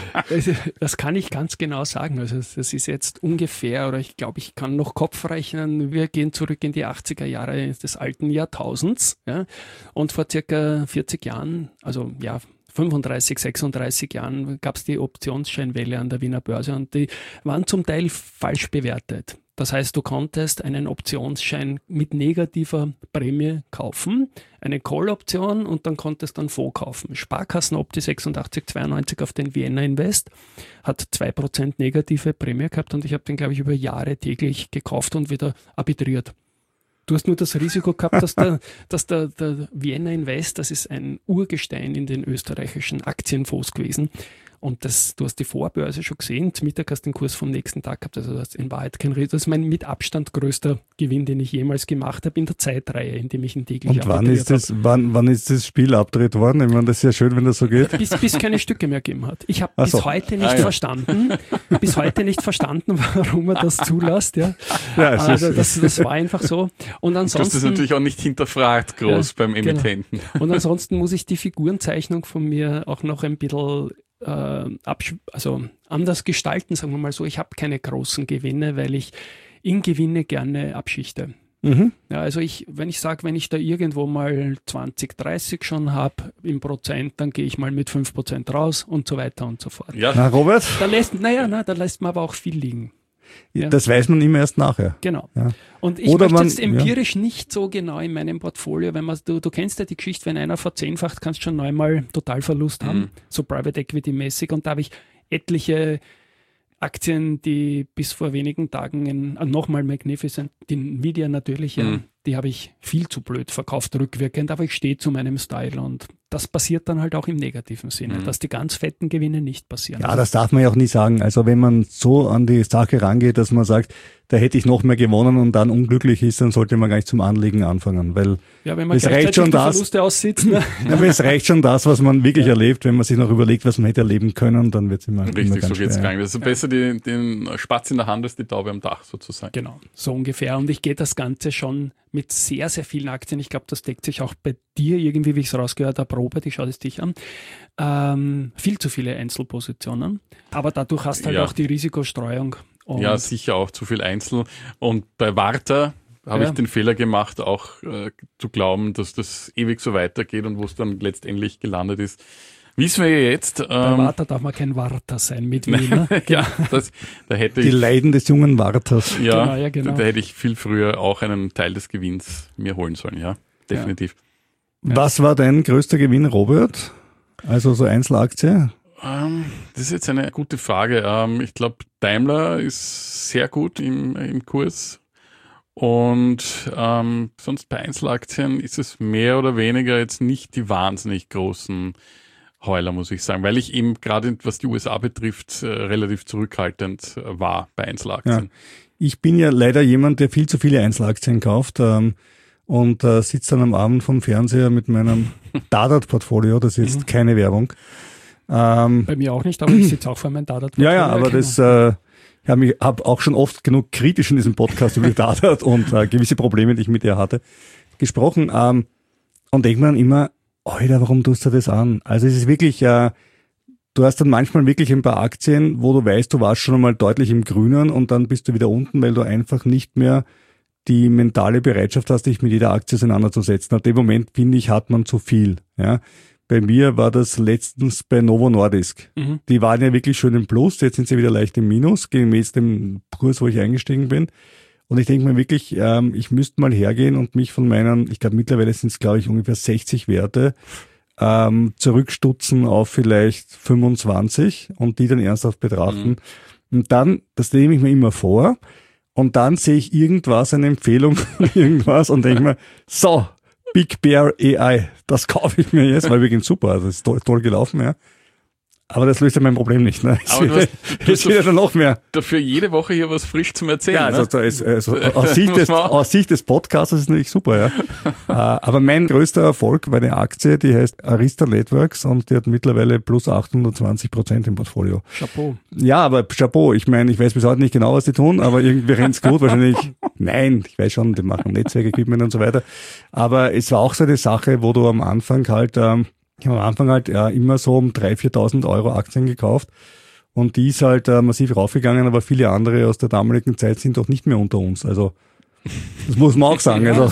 das kann ich ganz genau sagen. Also das ist jetzt ungefähr, oder ich glaube, ich kann noch Kopf rechnen. Wir gehen zurück in die achtziger Jahre des alten Jahrtausends. Ja, und vor circa vierzig Jahren, also ja, fünfunddreißig, sechsunddreißig Jahren gab es die Optionsscheinwelle an der Wiener Börse und die waren zum Teil falsch bewertet. Das heißt, du konntest einen Optionsschein mit negativer Prämie kaufen, eine Call-Option und dann konntest du einen Fonds kaufen. Sparkassenopti sechsundachtzig zweiundneunzig auf den Vienna Invest hat zwei Prozent negative Prämie gehabt und ich habe den, glaube ich, über Jahre täglich gekauft und wieder arbitriert. Du hast nur das Risiko gehabt, dass der, dass der, der Vienna Invest, das ist ein Urgestein in den österreichischen Aktienfonds gewesen. Und das, du hast die Vorbörse schon gesehen, zum Mittag hast du den Kurs vom nächsten Tag gehabt, also das ist in Wahrheit kein Risiko. Das ist mein mit Abstand größter Gewinn, den ich jemals gemacht habe in der Zeitreihe, in dem ich ihn täglich Und wann ist, das, wann, wann ist das Spiel abgedreht worden? Ich meine, das ist ja schön, wenn das so geht. Bis, bis keine Stücke mehr gegeben hat. Ich habe Ach bis so. heute nicht ah, ja. verstanden, bis heute nicht verstanden, warum er das zulässt. Ja. Ja, es also ist, das, das war einfach so. Und Du hast ansonsten, das natürlich auch nicht hinterfragt groß Ja, beim genau. Emittenten. und ansonsten muss ich die Figurenzeichnung von mir auch noch ein bisschen äh, absch- also anders gestalten, sagen wir mal so. Ich habe keine großen Gewinne, weil ich in Gewinne gerne abschichte. mhm. Ja, also ich, wenn ich sage, wenn ich da irgendwo mal zwanzig, dreißig schon habe im Prozent, dann gehe ich mal mit fünf Prozent raus und so weiter und so fort. Ja, Na, Robert, Da lässt, naja, na, da lässt man aber auch viel liegen. Ja. das weiß man immer erst nachher. Genau. Ja. Und ich Oder möchte man- jetzt empirisch nicht so genau in meinem Portfolio, wenn man, du, du kennst ja die Geschichte, wenn einer verzehnfacht, kannst du schon neunmal Totalverlust haben, Mhm. so Private Equity mäßig. Und da habe ich etliche Aktien, die bis vor wenigen Tagen in, äh, nochmal Magnificent, die Nvidia natürlich, ja, Mhm. die habe ich viel zu blöd verkauft, rückwirkend, aber ich stehe zu meinem Style und das passiert dann halt auch im negativen Sinne, Mhm. dass die ganz fetten Gewinne nicht passieren. Ja, das darf man ja auch nie sagen. Also wenn man so an die Sache rangeht, dass man sagt, da hätte ich noch mehr gewonnen und dann unglücklich ist, dann sollte man gar nicht zum Anlegen anfangen, weil ja, wenn man es reicht gleichzeitig schon die das. Verluste aussitzt, ne? ja, aber es reicht schon das, was man wirklich erlebt. Wenn man sich noch überlegt, was man hätte erleben können, dann wird es immer, immer richtig, ganz so geht's schwer. gegangen. Das ist besser die, den Spatz in der Hand als die Taube am Dach sozusagen. Genau, so ungefähr. Und ich gehe das Ganze schon mit sehr, sehr vielen Aktien. Ich glaube, das deckt sich auch bei dir irgendwie, wie ich es rausgehört habe, Robert, ich schaue das dich an. Ähm, viel zu viele Einzelpositionen. Aber dadurch hast du halt Ja. auch die Risikostreuung. Und Ja, sicher auch zu viel Einzel. Und bei Warta habe Ja. ich den Fehler gemacht, auch äh, zu glauben, dass das ewig so weitergeht und wo es dann letztendlich gelandet ist. Wissen wir ja jetzt. bei Ähm, Warta darf man kein Warta sein mit Wiener. ja, das, da hätte Die ich, Leiden des jungen Warters. ja, Genau, ja, genau. Da, da hätte ich viel früher auch einen Teil des Gewinns mir holen sollen, ja, definitiv. Was war dein größter Gewinn, Robert? Also so Einzelaktie? Ähm, das ist jetzt eine gute Frage. Ähm, ich glaube, Daimler ist sehr gut im, im Kurs. Und ähm, sonst bei Einzelaktien ist es mehr oder weniger jetzt nicht die wahnsinnig großen Heuler, muss ich sagen, weil ich eben gerade, was die U S A betrifft, äh, relativ zurückhaltend äh, war bei Einzelaktien. Ich bin ja leider jemand, der viel zu viele Einzelaktien kauft ähm, und äh, sitzt dann am Abend vom Fernseher mit meinem Dadat-Portfolio, das ist keine Werbung. Ähm, Bei mir auch nicht, aber ich sitze auch vor meinem Dadat. ja, ja, aber das, äh, ich habe hab auch schon oft genug kritisch in diesem Podcast über die Dadat und äh, gewisse Probleme, die ich mit ihr hatte, gesprochen ähm, und denkt man dann immer, Alter, warum tust du das an? Also es ist wirklich, äh, du hast dann manchmal wirklich ein paar Aktien, wo du weißt, du warst schon einmal deutlich im Grünen und dann bist du wieder unten, weil du einfach nicht mehr die mentale Bereitschaft hast, dich mit jeder Aktie auseinanderzusetzen. Ab dem Moment, finde ich, hat man zu viel. Ja. Bei mir war das letztens bei Novo Nordisk. Mhm. Die waren ja wirklich schön im Plus, jetzt sind sie wieder leicht im Minus, gemäß dem Kurs, wo ich eingestiegen bin. Und ich denke mir wirklich, ähm, ich müsste mal hergehen und mich von meinen, ich glaube mittlerweile sind es glaube ich ungefähr sechzig Werte, ähm, zurückstutzen auf vielleicht fünfundzwanzig und die dann ernsthaft betrachten. Mhm. Und dann, das nehme ich mir immer vor, und dann sehe ich irgendwas, eine Empfehlung von irgendwas und denke mir, so, Big Bear A I, das kaufe ich mir jetzt, weil wirklich super, also das ist toll, toll gelaufen, ja. Aber das löst ja mein Problem nicht. Ne? Aber du hast, du jetzt wieder dann noch mehr. Dafür jede Woche hier was frisch zum Erzählen. Ja, also, ne? da ist, also aus, Sicht des, aus Sicht des Podcasts ist es natürlich super. Ja. Aber mein größter Erfolg war eine Aktie, die heißt Arista Networks und die hat mittlerweile plus achthundertzwanzig Prozent im Portfolio. Chapeau. Ja, aber Chapeau. Ich meine, ich weiß bis heute nicht genau, was die tun, aber irgendwie rennt's gut. Wahrscheinlich, nein, ich weiß schon, die machen Netzwerkequipment und so weiter. Aber es war auch so eine Sache, wo du am Anfang halt... Ähm, Ich habe am Anfang halt ja immer so um dreitausend, viertausend Euro Aktien gekauft und die ist halt äh, massiv raufgegangen, aber viele andere aus der damaligen Zeit sind doch nicht mehr unter uns. Also das muss man auch sagen. Ja, also.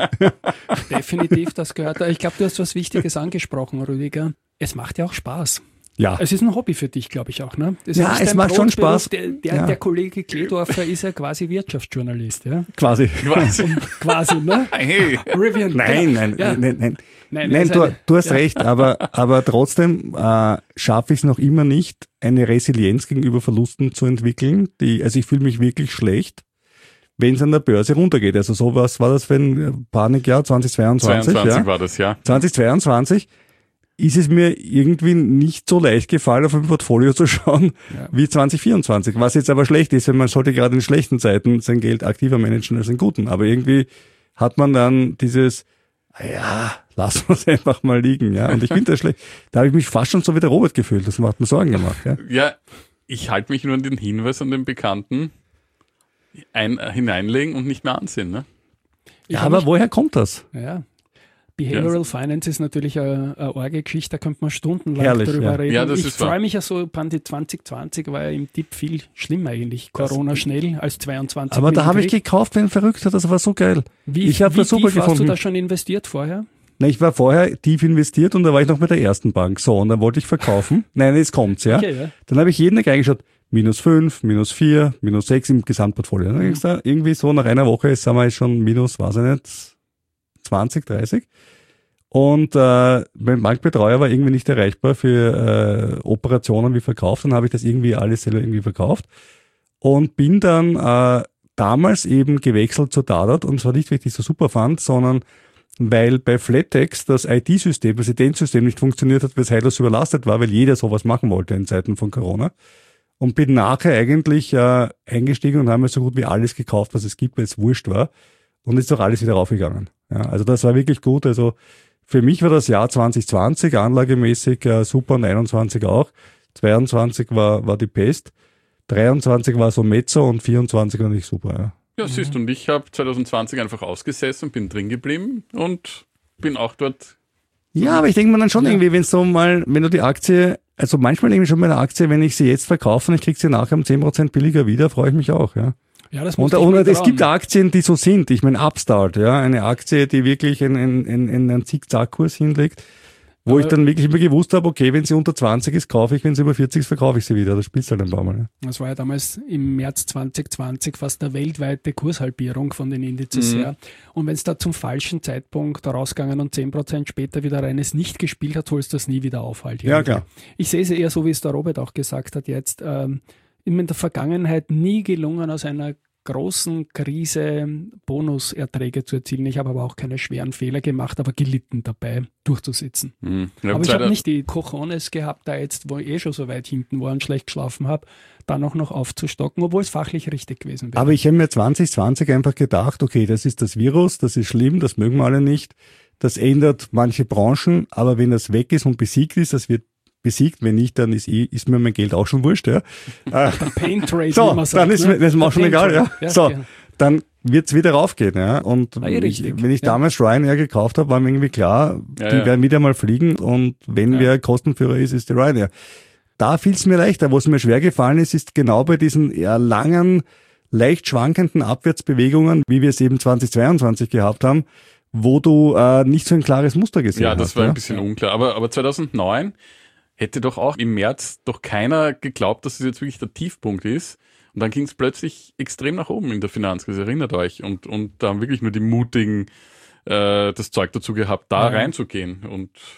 Definitiv, das gehört da. Ich glaube, du hast was Wichtiges angesprochen, Rüdiger. Es macht ja auch Spaß. Ja. Es ist ein Hobby für dich, glaube ich auch, ne? Das Ja, ist es dein macht schon Brotberuf. Spaß. Der, der, Ja. der Kollege Kledorfer ist ja quasi Wirtschaftsjournalist, ja? Quasi. Quasi. Quasi, ne? Hey. Rivian. Nein, nein, Ja. nein, nein. Nein, Nein, also du, eine- du hast ja. recht, aber, aber trotzdem äh, schaffe ich es noch immer nicht, eine Resilienz gegenüber Verlusten zu entwickeln. Die, also ich fühle mich wirklich schlecht, wenn es an der Börse runtergeht. Also so was war das für ein Panikjahr zweitausendzweiundzwanzig? zweiundzwanzig Ja? war das, ja. zweitausendzweiundzwanzig ist es mir irgendwie nicht so leicht gefallen, auf ein Portfolio zu schauen Ja. wie zweitausendvierundzwanzig. Was jetzt aber schlecht ist, wenn man sollte gerade in schlechten Zeiten sein Geld aktiver managen als in guten. Aber irgendwie hat man dann dieses, ja, lassen wir es einfach mal liegen. Ja. Und ich finde das schlecht. Da habe ich mich fast schon so wie der Robert gefühlt. Das hat mir Sorgen gemacht. Ja. Ja, ich halte mich nur an den Hinweis an den Bekannten ein, hineinlegen und nicht mehr ansehen. Ne? Ich Ja, hab aber mich- woher kommt das? Ja. Behavioral Finance ist natürlich eine, eine arge Geschichte, da könnte man stundenlang Herrlich, darüber ja. reden. Ja, das ich ist wahr. freue mich ja so, Pandi zwanzig zwanzig war ja im Tipp viel schlimmer eigentlich. Corona schnell als zweiundzwanzig. Aber mit da dem habe ich Krieg. gekauft, wenn Verrückter, das war so geil. Wie, ich habe wie das super tief warst gefunden. du da schon investiert vorher? Na, ich war vorher tief investiert und da war ich noch mit der ersten Bank. So, und dann wollte ich verkaufen. Nein, jetzt kommt's, ja. Okay, ja. Dann habe ich jeden Tag reingeschaut, minus fünf, minus vier, minus sechs im Gesamtportfolio. Dann ging's da irgendwie so nach einer Woche, jetzt sind wir jetzt schon minus, weiß ich nicht, zwanzig, dreißig. Und äh, mein Bankbetreuer war irgendwie nicht erreichbar für äh, Operationen wie Verkauf. Dann habe ich das irgendwie alles selber irgendwie verkauft und bin dann äh, damals eben gewechselt zu Dadat und zwar nicht, weil ich das so super fand, sondern weil bei Flatex das I T-System, das Identensystem nicht funktioniert hat, weil es heillos überlastet war, weil jeder sowas machen wollte in Zeiten von Corona. Und bin nachher eigentlich äh, eingestiegen und habe mir so gut wie alles gekauft, was es gibt, weil es wurscht war. Und ist doch alles wieder raufgegangen. Ja, also das war wirklich gut. Also für mich war das Jahr zwanzig zwanzig anlagemäßig äh, super und einundzwanzig auch. zweiundzwanzig war, war die Pest. dreiundzwanzig war so Mezzo und vierundzwanzig war nicht super. Ja. Ja, siehst du, und ich habe zwanzig zwanzig einfach ausgesessen, bin drin geblieben und bin auch dort. Ja, aber ich denke mir dann schon Ja. irgendwie, wenn so mal, wenn du die Aktie, also manchmal denke ich schon bei der Aktie, wenn ich sie jetzt verkaufe und ich kriege sie nachher um zehn Prozent billiger wieder, freue ich mich auch, ja. Ja, das muss Und, ich und mir es trauen. gibt Aktien, die so sind. Ich meine, Upstart, ja, eine Aktie, die wirklich einen, einen, einen Zickzackkurs hinlegt, wo Aber- ich dann wirklich immer gewusst habe, okay, wenn sie unter zwanzig ist, kaufe ich, wenn sie über vierzig ist, verkaufe ich sie wieder. Das spielst halt ein paar Mal. Ja. Das war ja damals im März zwanzig zwanzig fast eine weltweite Kurshalbierung von den Indizes Mhm. her. Und wenn es da zum falschen Zeitpunkt rausgegangen und zehn Prozent später wieder rein ist, nicht gespielt hat, holst du das nie wieder auf. Halt Ja, klar. Ich sehe es eher so, wie es der Robert auch gesagt hat jetzt. Ähm, in der Vergangenheit nie gelungen, aus einer großen Krise Bonuserträge zu erzielen. Ich habe aber auch keine schweren Fehler gemacht, aber gelitten dabei, durchzusitzen. Hm. Aber ich habe nicht die Cojones gehabt, da jetzt, wo ich eh schon so weit hinten war und schlecht geschlafen habe, dann auch noch aufzustocken, obwohl es fachlich richtig gewesen wäre. Aber ich habe mir zwanzig zwanzig einfach gedacht, okay, das ist das Virus, das ist schlimm, das mögen wir alle nicht. Das ändert manche Branchen, aber wenn das weg ist und besiegt ist, das wird besiegt, wenn nicht, dann ist, eh, ist mir mein Geld auch schon wurscht. Ja. Äh, Pain Trade, so, wie man sagt. dann ist ne? mir das ist mir auch schon Pain egal. Ja. Trade. Ja, so, genau. dann wird's wieder raufgehen. Ja. Und Ah, eh ich, richtig. wenn ich Ja. damals Ryanair gekauft habe, war mir irgendwie klar, Ja, die ja. werden wieder mal fliegen und wenn Ja. wer Kostenführer ist, ist die Ryanair. Da fiel es mir leichter. Wo es mir schwer gefallen ist, ist genau bei diesen eher langen, leicht schwankenden Abwärtsbewegungen, wie wir es eben zwanzig zweiundzwanzig gehabt haben, wo du äh, nicht so ein klares Muster gesehen Ja, hast. das war ja? ein bisschen unklar. Aber, aber zweitausendneun hätte doch auch im März doch keiner geglaubt, dass es jetzt wirklich der Tiefpunkt ist. Und dann ging es plötzlich extrem nach oben in der Finanzkrise, erinnert euch. Und, und da haben wirklich nur die Mutigen äh, das Zeug dazu gehabt, da Ja. reinzugehen. Und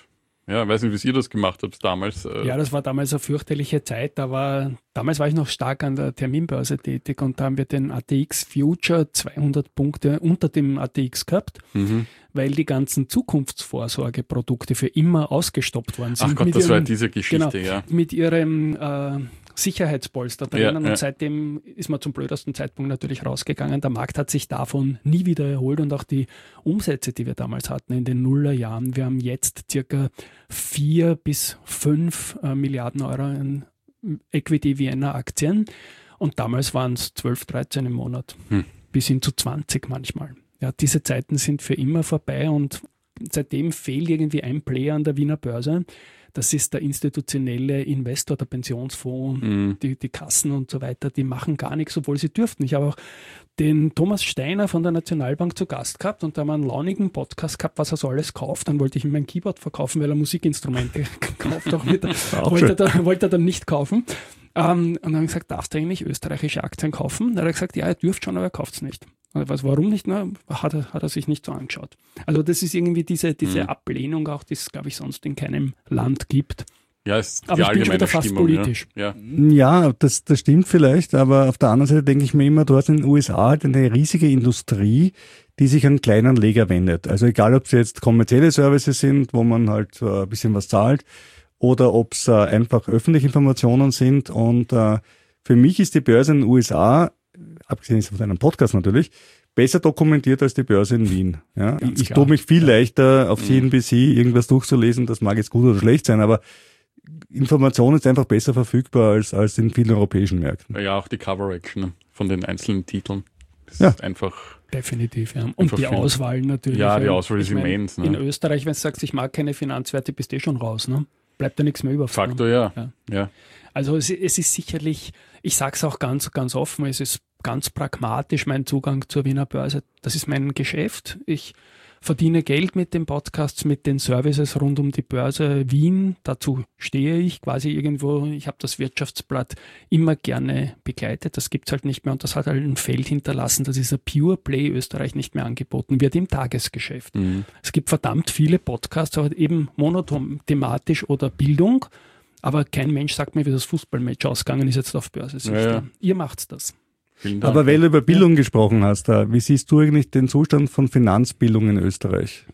Ja, ich weiß nicht, wie ihr das gemacht habt damals. Ja, das war damals eine fürchterliche Zeit, aber damals war ich noch stark an der Terminbörse tätig und da haben wir den A T X Future zweihundert Punkte unter dem A T X gehabt, mhm. weil die ganzen Zukunftsvorsorgeprodukte für immer ausgestoppt worden sind. Ach Gott, mit das ihrem, war diese Geschichte, genau, ja. Mit ihrem äh, Sicherheitspolster drinnen ja, und ja. seitdem ist man zum blödesten Zeitpunkt natürlich rausgegangen. Der Markt hat sich davon nie wieder erholt und auch die Umsätze, die wir damals hatten in den Nullerjahren, wir haben jetzt circa vier bis fünf äh, Milliarden Euro in Equity Vienna Aktien und damals waren es zwölf, dreizehn im Monat, hm. bis hin zu zwanzig manchmal. Ja, diese Zeiten sind für immer vorbei und seitdem fehlt irgendwie ein Player an der Wiener Börse. Das ist der institutionelle Investor, der Pensionsfonds, mhm. die, die Kassen und so weiter, die machen gar nichts, obwohl sie dürften. Ich habe auch den Thomas Steiner von der Nationalbank zu Gast gehabt und da haben wir einen launigen Podcast gehabt, was er so alles kauft. Dann wollte ich ihm mein Keyboard verkaufen, weil er Musikinstrumente gekauft auch mit. Auch wollte, er, wollte er dann nicht kaufen. Um, und dann habe ich gesagt, darfst du eigentlich österreichische Aktien kaufen? Dann hat er gesagt, ja, er dürft schon, aber er kauft es nicht. Was, warum nicht? Na, hat, er, hat er sich nicht so angeschaut. Also das ist irgendwie diese, diese mhm. Ablehnung auch, die es, glaube ich, sonst in keinem Land gibt. Ja, ist die aber ich bin schon wieder fast Stimmung, politisch. Ja, ja das, das stimmt vielleicht, aber auf der anderen Seite denke ich mir immer, du hast in den U S A halt eine riesige Industrie, die sich an Kleinanleger wendet. Also egal, ob es jetzt kommerzielle Services sind, wo man halt äh, ein bisschen was zahlt, oder ob es äh, einfach öffentliche Informationen sind. Und äh, für mich ist die Börse in den U S A, abgesehen von einem Podcast natürlich, besser dokumentiert als die Börse in Wien. Ja? Ich, ich tue mich viel leichter, auf C N B C irgendwas durchzulesen, das mag jetzt gut oder schlecht sein, aber Information ist einfach besser verfügbar als, als in vielen europäischen Märkten. Ja, auch die Cover-Action von den einzelnen Titeln. Das ja. ist einfach... Definitiv, ja. Und die Auswahl natürlich. Ja, die Auswahl ist immens. Ne? In Österreich, wenn du sagst, ich mag keine Finanzwerte, bist du eh schon raus, ne? Bleibt da nichts mehr über. Faktor, ja. ja. ja. Also es, es ist sicherlich, ich sage es auch ganz, ganz offen, es ist ganz pragmatisch mein Zugang zur Wiener Börse. Das ist mein Geschäft. Ich verdiene Geld mit den Podcasts, mit den Services rund um die Börse Wien. Dazu stehe ich quasi irgendwo. Ich habe das Wirtschaftsblatt immer gerne begleitet. Das gibt es halt nicht mehr und das hat halt ein Feld hinterlassen, dass dieser Pure Play Österreich nicht mehr angeboten wird im Tagesgeschäft. Mhm. Es gibt verdammt viele Podcasts, aber eben monothematisch oder Bildung. Aber kein Mensch sagt mir, wie das Fußballmatch ausgegangen ist jetzt auf Börse. Ja, ja. Ihr macht's das. Aber weil du über Bildung ja. gesprochen hast, wie siehst du eigentlich den Zustand von Finanzbildung in Österreich?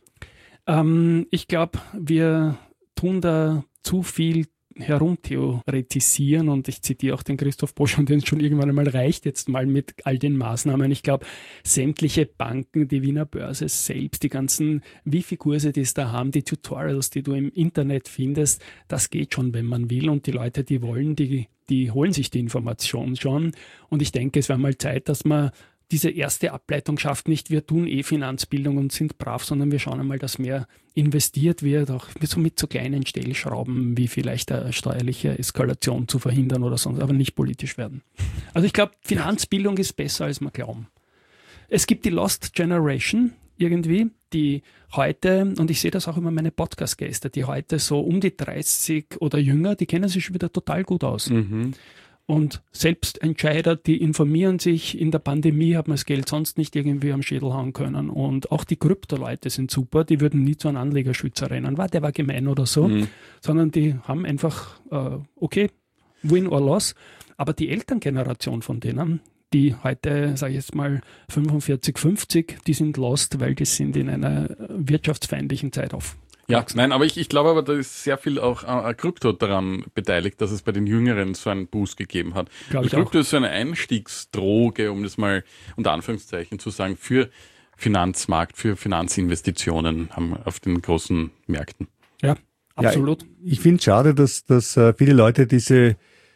Ähm, ich glaube, wir tun da zu viel herumtheoretisieren und ich zitiere auch den Christoph Bosch und den schon irgendwann einmal reicht jetzt mal mit all den Maßnahmen. Ich glaube, sämtliche Banken, die Wiener Börse selbst, die ganzen Wifi-Kurse, die es da haben, die Tutorials, die du im Internet findest, das geht schon, wenn man will und die Leute, die wollen, die, die holen sich die Information schon und ich denke, es wäre mal Zeit, dass man diese erste Ableitung schafft nicht, wir tun eh Finanzbildung und sind brav, sondern wir schauen einmal, dass mehr investiert wird, auch so mit so kleinen Stellschrauben, wie vielleicht eine steuerliche Eskalation zu verhindern oder sonst, aber nicht politisch werden. Also ich glaube, Finanzbildung ist besser, als wir glauben. Es gibt die Lost Generation irgendwie, die heute, und ich sehe das auch immer meine Podcast-Gäste, die heute so um die dreißig oder jünger, die kennen sich schon wieder total gut aus. Mhm. Und Selbstentscheider, die informieren sich, in der Pandemie hat man das Geld sonst nicht irgendwie am Schädel hauen können. Und auch die Krypto-Leute sind super, die würden nie zu einem Anlegerschützer rennen, war der war gemein oder so, mhm. sondern die haben einfach, äh, okay, win or loss. Aber die Elterngeneration von denen, die heute, sage ich jetzt mal, fünfundvierzig, fünfzig, die sind lost, weil die sind in einer wirtschaftsfeindlichen Zeit auf. Ja, nein, aber ich, ich glaube aber, da ist sehr viel auch äh, Krypto daran beteiligt, dass es bei den Jüngeren so einen Boost gegeben hat. Krypto auch. Ist so eine Einstiegsdroge, um das mal unter Anführungszeichen zu sagen, für Finanzmarkt, für Finanzinvestitionen auf den großen Märkten. Ja, absolut. Ja, ich ich finde es schade, dass, dass äh, viele Leute diese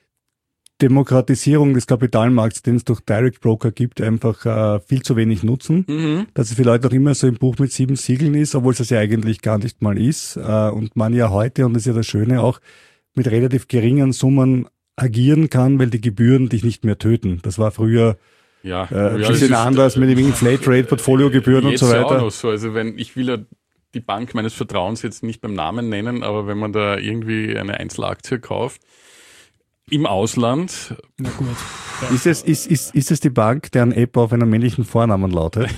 Demokratisierung des Kapitalmarkts, den es durch Direct Broker gibt, einfach äh, viel zu wenig nutzen. Mhm. Dass es für Leute auch immer so ein Buch mit sieben Siegeln ist, obwohl es das ja eigentlich gar nicht mal ist. Äh, und man ja heute, und das ist ja das Schöne, auch mit relativ geringen Summen agieren kann, weil die Gebühren dich nicht mehr töten. Das war früher ja, äh, ein ja, bisschen anders mit den Flatrate, Portfoliogebühren und so weiter. Auch noch so. Also wenn ich will ja die Bank meines Vertrauens jetzt nicht beim Namen nennen, aber wenn man da irgendwie eine Einzelaktie kauft, im Ausland. Na gut. Ist es, ist, ist, ist es die Bank, deren App auf einem männlichen Vornamen lautet?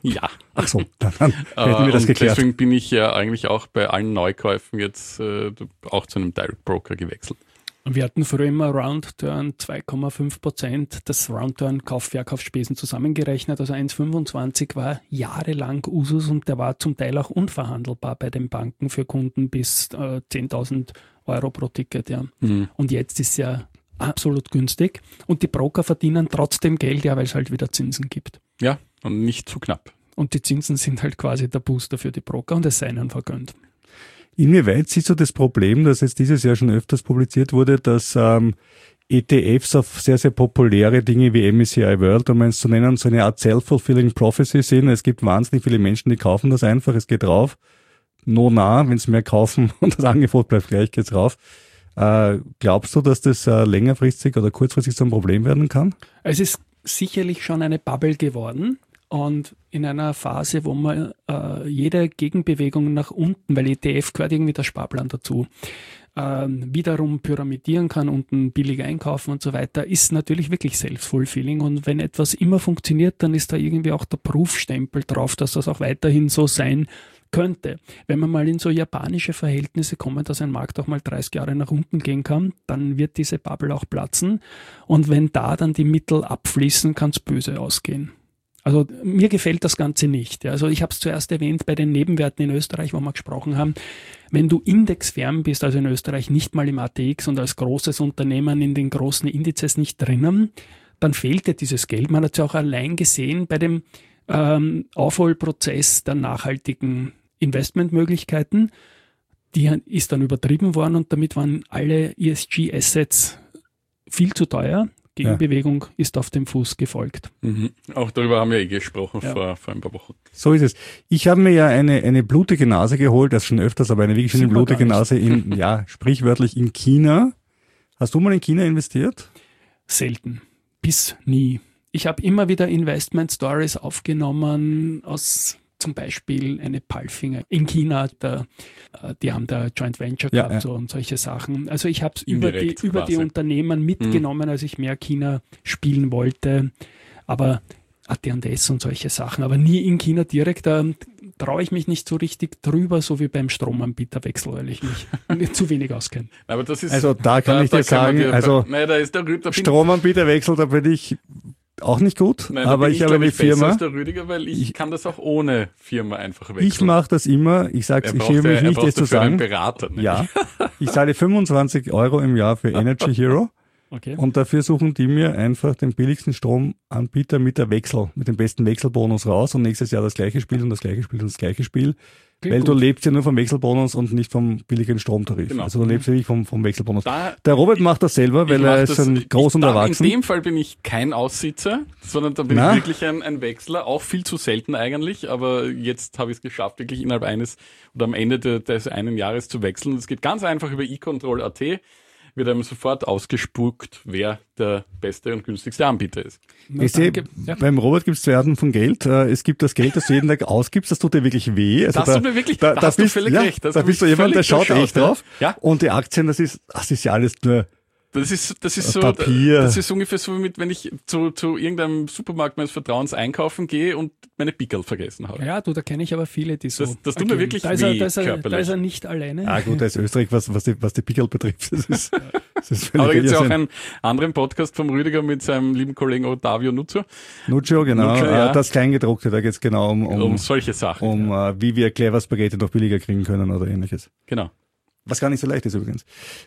Ja. Ach so, dann, dann hätten wir Äh, das und geklärt. deswegen bin ich ja eigentlich auch bei allen Neukäufen jetzt äh, auch zu einem Direct Broker gewechselt. Wir hatten früher immer Roundturn zwei Komma fünf Prozent, das Roundturn Kauf-Verkaufsspesen zusammengerechnet, also eins Komma fünfundzwanzig war jahrelang Usus und der war zum Teil auch unverhandelbar bei den Banken für Kunden bis äh, zehntausend Euro pro Ticket. Ja. Mhm. Und jetzt ist ja absolut günstig und die Broker verdienen trotzdem Geld, ja, weil es halt wieder Zinsen gibt. Ja, und nicht zu knapp. Und die Zinsen sind halt quasi der Booster für die Broker und es sei ihnen vergönnt. Inwieweit siehst du das Problem, das jetzt dieses Jahr schon öfters publiziert wurde, dass ähm, E T Fs auf sehr, sehr populäre Dinge wie M S C I World, um es zu nennen, so eine Art self-fulfilling prophecy sind. Es gibt wahnsinnig viele Menschen, die kaufen das einfach, es geht rauf. No nah, wenn es mehr kaufen und das Angebot bleibt gleich, geht's rauf. Äh, glaubst du, dass das äh, längerfristig oder kurzfristig so ein Problem werden kann? Es ist sicherlich schon eine Bubble geworden. Und in einer Phase, wo man äh, jede Gegenbewegung nach unten, weil E T F gehört irgendwie der Sparplan dazu, äh, wiederum pyramidieren kann, unten billig einkaufen und so weiter, ist natürlich wirklich self-fulfilling. Und wenn etwas immer funktioniert, dann ist da irgendwie auch der Proof-Stempel drauf, dass das auch weiterhin so sein könnte. Wenn man mal in so japanische Verhältnisse kommt, dass ein Markt auch mal dreißig Jahre nach unten gehen kann, dann wird diese Bubble auch platzen. Und wenn da dann die Mittel abfließen, kann es böse ausgehen. Also mir gefällt das Ganze nicht. Also ich habe es zuerst erwähnt bei den Nebenwerten in Österreich, wo wir gesprochen haben. Wenn du indexfern bist, also in Österreich nicht mal im A T X und als großes Unternehmen in den großen Indizes nicht drinnen, dann fehlt dir dieses Geld. Man hat es ja auch allein gesehen bei dem ähm, Aufholprozess der nachhaltigen Investmentmöglichkeiten. Die ist dann übertrieben worden und damit waren alle E S G-Assets viel zu teuer. Gegenbewegung ja. ist auf dem Fuß gefolgt. Mhm. Auch darüber haben wir eh gesprochen ja. vor, vor ein paar Wochen. So ist es. Ich habe mir ja eine, eine blutige Nase geholt, das schon öfters, aber eine wirklich schöne blutige Nase in, ja, sprichwörtlich in China. Hast du mal in China investiert? Selten. Bis nie. Ich habe immer wieder Investment-Stories aufgenommen aus zum Beispiel eine Palfinger in China, der, die haben da Joint Venture ja, gehabt ja. so, und solche Sachen. Also ich habe es über die, über die Unternehmen mitgenommen, mhm. als ich mehr China spielen wollte. Aber A T und S und solche Sachen, aber nie in China direkt. Da traue ich mich nicht so richtig drüber, so wie beim Stromanbieterwechsel, weil ich mich zu wenig auskenne. Aber das ist, also da kann da, ich dir sagen, dir, also nein, da ist der, da Stromanbieterwechsel, da bin ich auch nicht gut, Nein, aber ich, ich habe eine ich Firma. Als der Rüdiger, weil ich, ich kann das auch ohne Firma einfach wechseln. Ich mache das immer, ich sag's, ich schäme mich nicht, das zu sagen. Berater, ne? Ja, ich zahle fünfundzwanzig Euro im Jahr für Energy Hero. Okay. Und dafür suchen die mir einfach den billigsten Stromanbieter mit der Wechsel, mit dem besten Wechselbonus raus und nächstes Jahr das gleiche Spiel und das gleiche Spiel und das gleiche Spiel. Klingt weil gut. Du lebst ja nur vom Wechselbonus und nicht vom billigen Stromtarif. Genau. Also du lebst ja wirklich vom, vom Wechselbonus. Da, der Robert macht das selber, weil er ist ein groß und erwachsen. In dem Fall bin ich kein Aussitzer, sondern da bin Na? ich wirklich ein, ein Wechsler, auch viel zu selten eigentlich, aber jetzt habe ich es geschafft, wirklich innerhalb eines oder am Ende de, des einen Jahres zu wechseln. Es geht ganz einfach über e-control punkt at. Wird einem sofort ausgespuckt, wer der beste und günstigste Anbieter ist. Ich sehe, ja. beim Robert gibt es zwei Arten von Geld. Es gibt das Geld, das du jeden Tag ausgibst, das tut dir wirklich weh. Also das da, tut mir wirklich, da, da, da hast bist, du völlig ja, recht. Das da bist du jemand, der schaut echt drauf. Ja? Und die Aktien, das ist, das ist ja alles nur Das ist, das ist so, Papier. Das ist ungefähr so, wie wenn ich zu, zu irgendeinem Supermarkt meines Vertrauens einkaufen gehe und meine Pickel vergessen habe. Ja, du, da kenne ich aber viele, die so. Das, das tut mir wirklich da ist weh, er, da ist er, körperlich. Da ist er nicht alleine. Ah gut, da ist Österreich, was, was die, was die Pickel betrifft. Das ist, das ist aber da gibt es ja auch einen anderen Podcast vom Rüdiger mit seinem lieben Kollegen Ottavio Nuccio. Nuccio, genau. Nuccio, ja. Das Kleingedruckte, da geht es genau um, um, um solche Sachen. Um ja. uh, wie wir Clever Spaghetti noch billiger kriegen können oder ähnliches. Genau. Was gar nicht so leicht ist übrigens.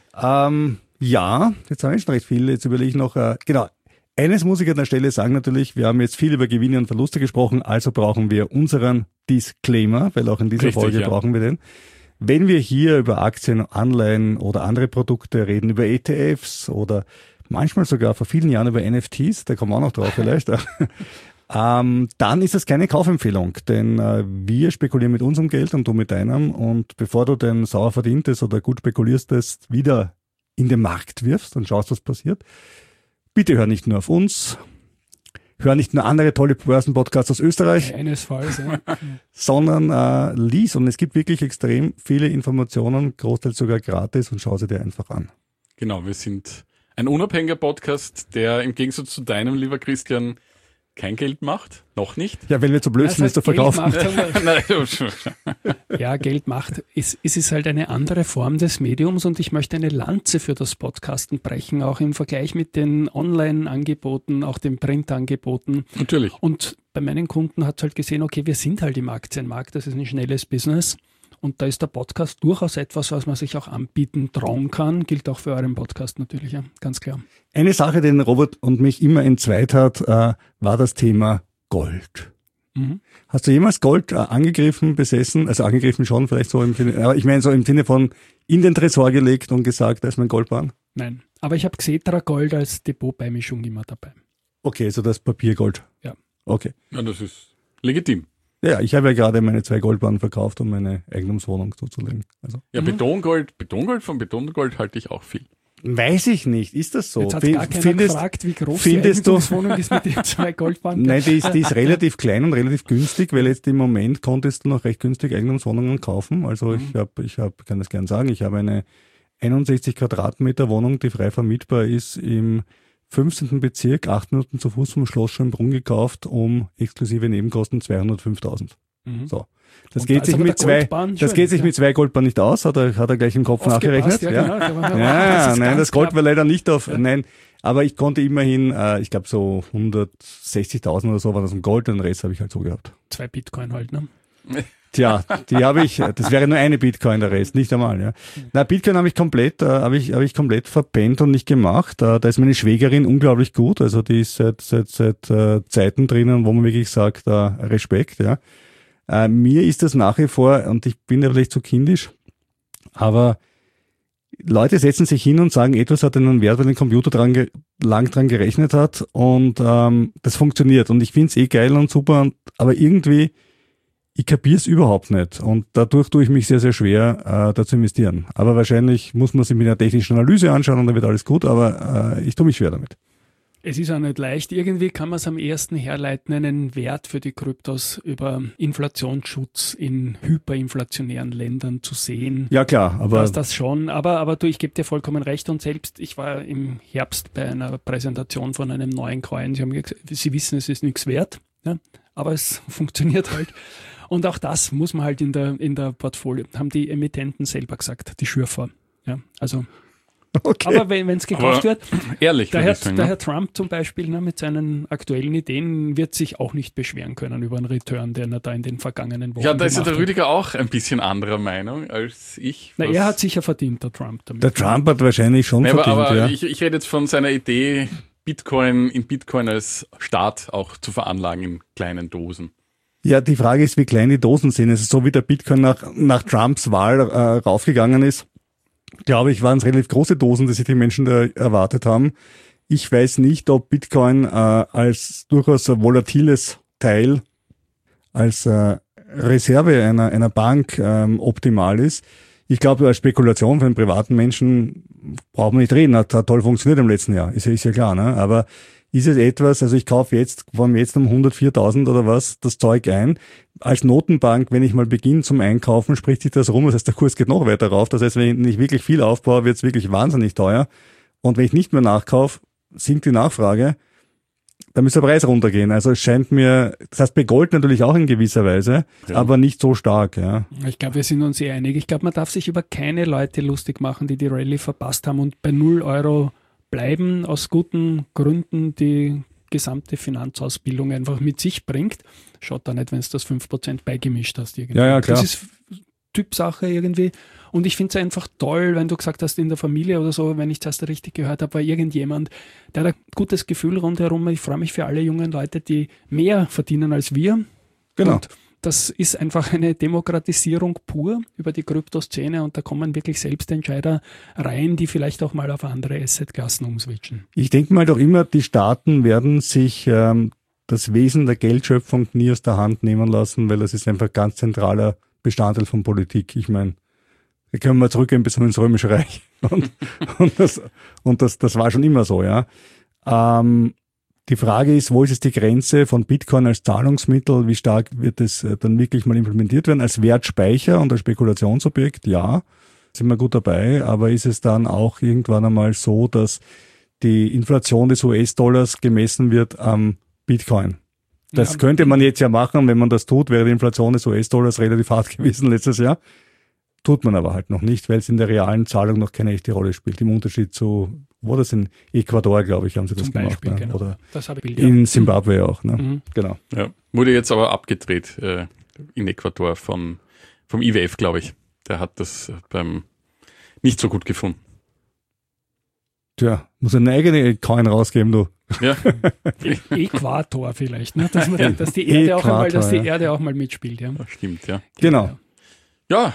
Ähm, ja, jetzt haben wir schon recht viel. Jetzt überlege ich noch, äh, genau. Eines muss ich an der Stelle sagen natürlich, wir haben jetzt viel über Gewinne und Verluste gesprochen, also brauchen wir unseren Disclaimer, weil auch in dieser Richtig, Folge ja. brauchen wir den. Wenn wir hier über Aktien, Anleihen oder andere Produkte reden, über E T Fs oder manchmal sogar vor vielen Jahren über N F Ts, da kommen wir auch noch drauf vielleicht, ähm, dann ist es keine Kaufempfehlung, denn äh, wir spekulieren mit unserem Geld und du mit deinem und bevor du dein sauer verdientes oder gut spekuliertes wieder in den Markt wirfst und schaust, was passiert, bitte hör nicht nur auf uns, hör nicht nur andere tolle Börsenpodcasts aus Österreich, Keinesfalls, ja. sondern äh, lies. Und es gibt wirklich extrem viele Informationen, großteils sogar gratis und schau sie dir einfach an. Genau, wir sind ein unabhängiger Podcast, der im Gegensatz zu deinem, lieber Christian, kein Geld macht? Noch nicht? Ja, weil wir zu blöd sind, es zu verkaufen. Ja, Geld macht. Es, es ist halt eine andere Form des Mediums und ich möchte eine Lanze für das Podcasten brechen, auch im Vergleich mit den Online-Angeboten, auch den Print-Angeboten. Natürlich. Und bei meinen Kunden hat es halt gesehen, okay, wir sind halt im Aktienmarkt, das ist ein schnelles Business. Und da ist der Podcast durchaus etwas, was man sich auch anbieten trauen kann. Gilt auch für euren Podcast natürlich, ja, ganz klar. Eine Sache, die den Robert und mich immer entzweit hat, äh, war das Thema Gold. Mhm. Hast du jemals Gold äh, angegriffen, besessen? Also angegriffen schon, vielleicht so im Sinne, aber ich meine so im Sinne von in den Tresor gelegt und gesagt, da ist mein Goldbahn? Nein, aber ich habe Xetra Gold als Depotbeimischung immer dabei. Okay, also das Papiergold. Ja. Okay. Ja, das ist legitim. Ja, ich habe ja gerade meine zwei Goldbahnen verkauft, um meine Eigentumswohnung zuzulegen. Also. Ja, Mhm. Betongold, Betongold von Betongold halte ich auch viel. Weiß ich nicht, ist das so? Jetzt hat Fin- gar keiner findest, gefragt, wie groß findest die du- Eigentumswohnung ist mit den zwei Goldbanken. Nein, die ist, die ist relativ klein und relativ günstig, weil jetzt im Moment konntest du noch recht günstig Eigentumswohnungen kaufen. Also ich habe, ich habe, kann das gern sagen, ich habe eine einundsechzig Quadratmeter Wohnung, die frei vermietbar ist, im fünfzehnten Bezirk, acht Minuten zu Fuß vom Schloss Schönbrunn gekauft, um exklusive Nebenkosten zweihundertfünftausend. Mhm. So. Das Und geht da ist sich aber mit der zwei, Goldbahn das schön, geht sich ja. mit zwei Goldbahnen nicht aus, hat er, hat er gleich im Kopf nachgerechnet. Aufgepasst, ja, genau. Ja, Das ja ist nein, ganz das Gold knapp. war leider nicht auf, Ja. nein, aber ich konnte immerhin, äh, ich glaube so hundertsechzigtausend oder so war das im Gold, den Rest habe ich halt so gehabt. Zwei Bitcoin halt, ne? Tja, die habe ich, das wäre nur eine Bitcoin, der Rest, nicht einmal, ja. Na, Bitcoin habe ich komplett, äh, habe ich, habe ich komplett verpennt und nicht gemacht. Äh, da ist meine Schwägerin unglaublich gut, also die ist seit, seit, seit äh, Zeiten drinnen, wo man wirklich sagt, äh, Respekt, ja. Äh, mir ist das nach wie vor, und ich bin ja vielleicht zu kindisch, aber Leute setzen sich hin und sagen, etwas hat einen Wert, weil ein Computer dran ge- lang dran gerechnet hat und ähm, das funktioniert. Und ich finde es eh geil und super, und, aber irgendwie, ich kapiere es überhaupt nicht. Und dadurch tue ich mich sehr, sehr schwer, äh, da zu investieren. Aber wahrscheinlich muss man sich mit einer technischen Analyse anschauen und dann wird alles gut, aber äh, ich tue mich schwer damit. Es ist auch nicht leicht. Irgendwie kann man es am ersten herleiten, einen Wert für die Kryptos über Inflationsschutz in hyperinflationären Ländern zu sehen. Ja klar, aber Das, das schon, aber, aber du, ich gebe dir vollkommen recht und selbst, ich war im Herbst bei einer Präsentation von einem neuen Coin, sie haben gesagt, sie wissen, es ist nichts wert, ja, aber es funktioniert halt. Und auch das muss man halt in der, in der Portfolio, haben die Emittenten selber gesagt, die Schürfer. Ja, also, okay. aber wenn es gekauft Aber wird, Ehrlich, der würde Herr, ich sagen. der ne? Herr Trump zum Beispiel ne, mit seinen aktuellen Ideen wird sich auch nicht beschweren können über einen Return, den er da in den vergangenen Wochen Ja, da ist ja gemacht der hat. Rüdiger auch ein bisschen anderer Meinung als ich. Na, was- er hat sicher verdient, der Trump. Damit. der Trump hat wahrscheinlich schon Nee, aber, verdient, aber ja. ich, ich rede jetzt von seiner Idee, Bitcoin in Bitcoin als Staat auch zu veranlagen in kleinen Dosen. Ja, die Frage ist, wie klein die Dosen sind. Es ist so, wie der Bitcoin nach, nach Trumps Wahl äh, raufgegangen ist, glaube ich, waren es relativ große Dosen, die sich die Menschen da erwartet haben. Ich weiß nicht, ob Bitcoin äh, als durchaus ein volatiles Teil, als äh, Reserve einer, einer Bank ähm, optimal ist. Ich glaube, als Spekulation für einen privaten Menschen braucht man nicht reden. Hat, hat toll funktioniert im letzten Jahr, ist ja, ist ja klar, ne? Aber ist es etwas, also ich kaufe jetzt, vor allem jetzt um hundertviertausend oder was, das Zeug ein. Als Notenbank, wenn ich mal beginne zum Einkaufen, spricht sich das rum, das heißt, der Kurs geht noch weiter rauf. Das heißt, wenn ich wirklich viel aufbaue, wird es wirklich wahnsinnig teuer. Und wenn ich nicht mehr nachkaufe, sinkt die Nachfrage, dann müsste der Preis runtergehen. Also es scheint mir, das heißt bei Gold natürlich auch in gewisser Weise, Ja. aber nicht so stark, ja. Ich glaube, wir sind uns eh einig. Ich glaube, man darf sich über keine Leute lustig machen, die die Rallye verpasst haben und bei null Euro bleiben, aus guten Gründen die gesamte Finanzausbildung einfach mit sich bringt. Schaut da nicht, wenn es das fünf Prozent beigemischt hast. Irgendwie. Ja, ja, klar. Das ist Typsache irgendwie. Und ich finde es einfach toll, wenn du gesagt hast, in der Familie oder so, wenn ich das richtig gehört habe, war irgendjemand, der hat ein gutes Gefühl rundherum. Ich freue mich für alle jungen Leute, die mehr verdienen als wir. Genau. Und das ist einfach eine Demokratisierung pur über die Kryptoszene und da kommen wirklich Selbstentscheider rein, die vielleicht auch mal auf andere Assetklassen umswitchen. Ich denke mal doch immer, die Staaten werden sich ähm, das Wesen der Geldschöpfung nie aus der Hand nehmen lassen, weil das ist einfach ganz zentraler Bestandteil von Politik. Ich meine, da können wir zurückgehen bis ins Römische Reich. Und, und, das, und das, das war schon immer so, ja. Ähm, die Frage ist, wo ist es die Grenze von Bitcoin als Zahlungsmittel? Wie stark wird es äh, dann wirklich mal implementiert werden? Als Wertspeicher und als Spekulationsobjekt, ja, sind wir gut dabei. Aber ist es dann auch irgendwann einmal so, dass die Inflation des U S-Dollars gemessen wird am Bitcoin? Das Ja, könnte man jetzt ja machen, wenn man das tut, wäre die Inflation des U S-Dollars relativ hart gewesen letztes Jahr. Tut man aber halt noch nicht, weil es in der realen Zahlung noch keine echte Rolle spielt. Im Unterschied zu, wo das in Ecuador, glaube ich, haben sie das Zum gemacht. Beispiel, Ne? genau. Oder Das habe ich Bild, ja. in Zimbabwe auch. Ne? Mhm. Genau. Ja. Wurde jetzt aber abgedreht äh, in Ecuador von, vom I W F, glaube ich. Der hat das beim nicht so gut gefunden. Tja, muss eine eigene Coin rausgeben, du. Ja, Äquator vielleicht, ne? dass, man, dass, die Erde auch einmal, dass die Äquator, ja. Erde auch mal mitspielt. Ja. stimmt, ja. Genau. Ja,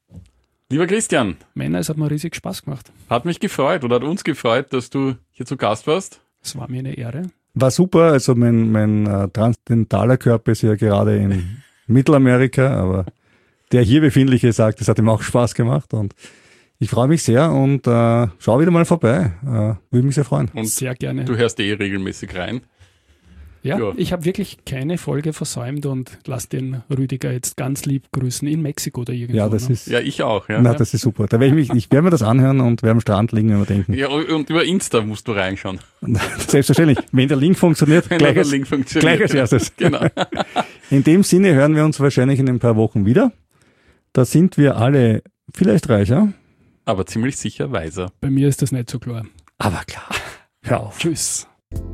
lieber Christian, Männer, es hat mir riesig Spaß gemacht. hat mich gefreut oder hat uns gefreut, dass du hier zu Gast warst. Es war mir eine Ehre. War super, also mein, mein äh, transzendentaler Körper ist ja gerade in Mittelamerika, aber der hier befindliche sagt, es hat ihm auch Spaß gemacht und ich freue mich sehr und äh, schau wieder mal vorbei. Äh, würde mich sehr freuen. Und Sehr gerne. du hörst eh regelmäßig rein. Ja, Ja. ich habe wirklich keine Folge versäumt und lass den Rüdiger jetzt ganz lieb grüßen in Mexiko oder irgendwo. Ja, das ne? ist, Ja, ich auch. Ja, na, das ist super. Da werde ich mich, ich werde mir das anhören und werde am Strand liegen und mir denken. ja und über Insta musst du reinschauen. Selbstverständlich. Wenn der Link funktioniert, Wenn gleich der als, Link funktioniert. gleich als erstes. Genau. In dem Sinne hören wir uns wahrscheinlich in ein paar Wochen wieder. Da sind wir alle vielleicht reicher. Aber ziemlich sicher weiser. Bei mir ist das nicht so klar. Aber klar. Hör auf. Tschüss.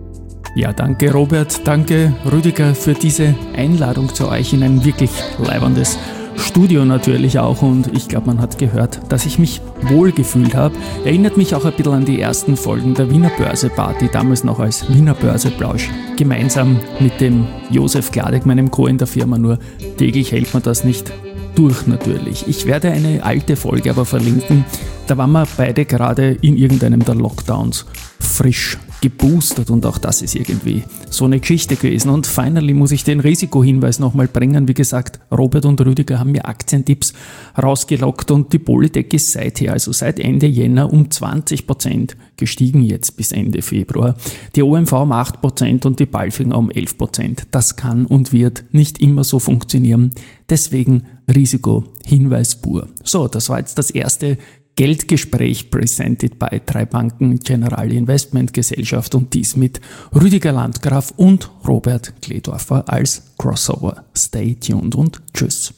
Ja, danke Robert, danke Rüdiger für diese Einladung zu euch in ein wirklich leibendes Studio natürlich auch und ich glaube, man hat gehört, dass ich mich wohl gefühlt habe. Erinnert mich auch ein bisschen an die ersten Folgen der Wiener Börse Party, damals noch als Wiener Börse Plausch, gemeinsam mit dem Josef Gladek, meinem Co. in der Firma, nur täglich hält man das nicht durch natürlich. Ich werde eine alte Folge aber verlinken, da waren wir beide gerade in irgendeinem der Lockdowns frisch geboostert und auch das ist irgendwie so eine Geschichte gewesen. Und finally muss ich den Risikohinweis nochmal bringen. Wie gesagt, Robert und Rüdiger haben mir Aktientipps rausgelockt und die Polytech ist seither, also seit Ende Jänner, um zwanzig Prozent gestiegen, jetzt bis Ende Februar. Die O M V um acht Prozent und die Palfinger um elf Prozent. Das kann und wird nicht immer so funktionieren. Deswegen Risikohinweis pur. So, das war jetzt das erste Geldgespräch presented by drei Banken General Investment Gesellschaft und dies mit Rüdiger Landgraf und Robert Kledorfer als Crossover. Stay tuned und tschüss.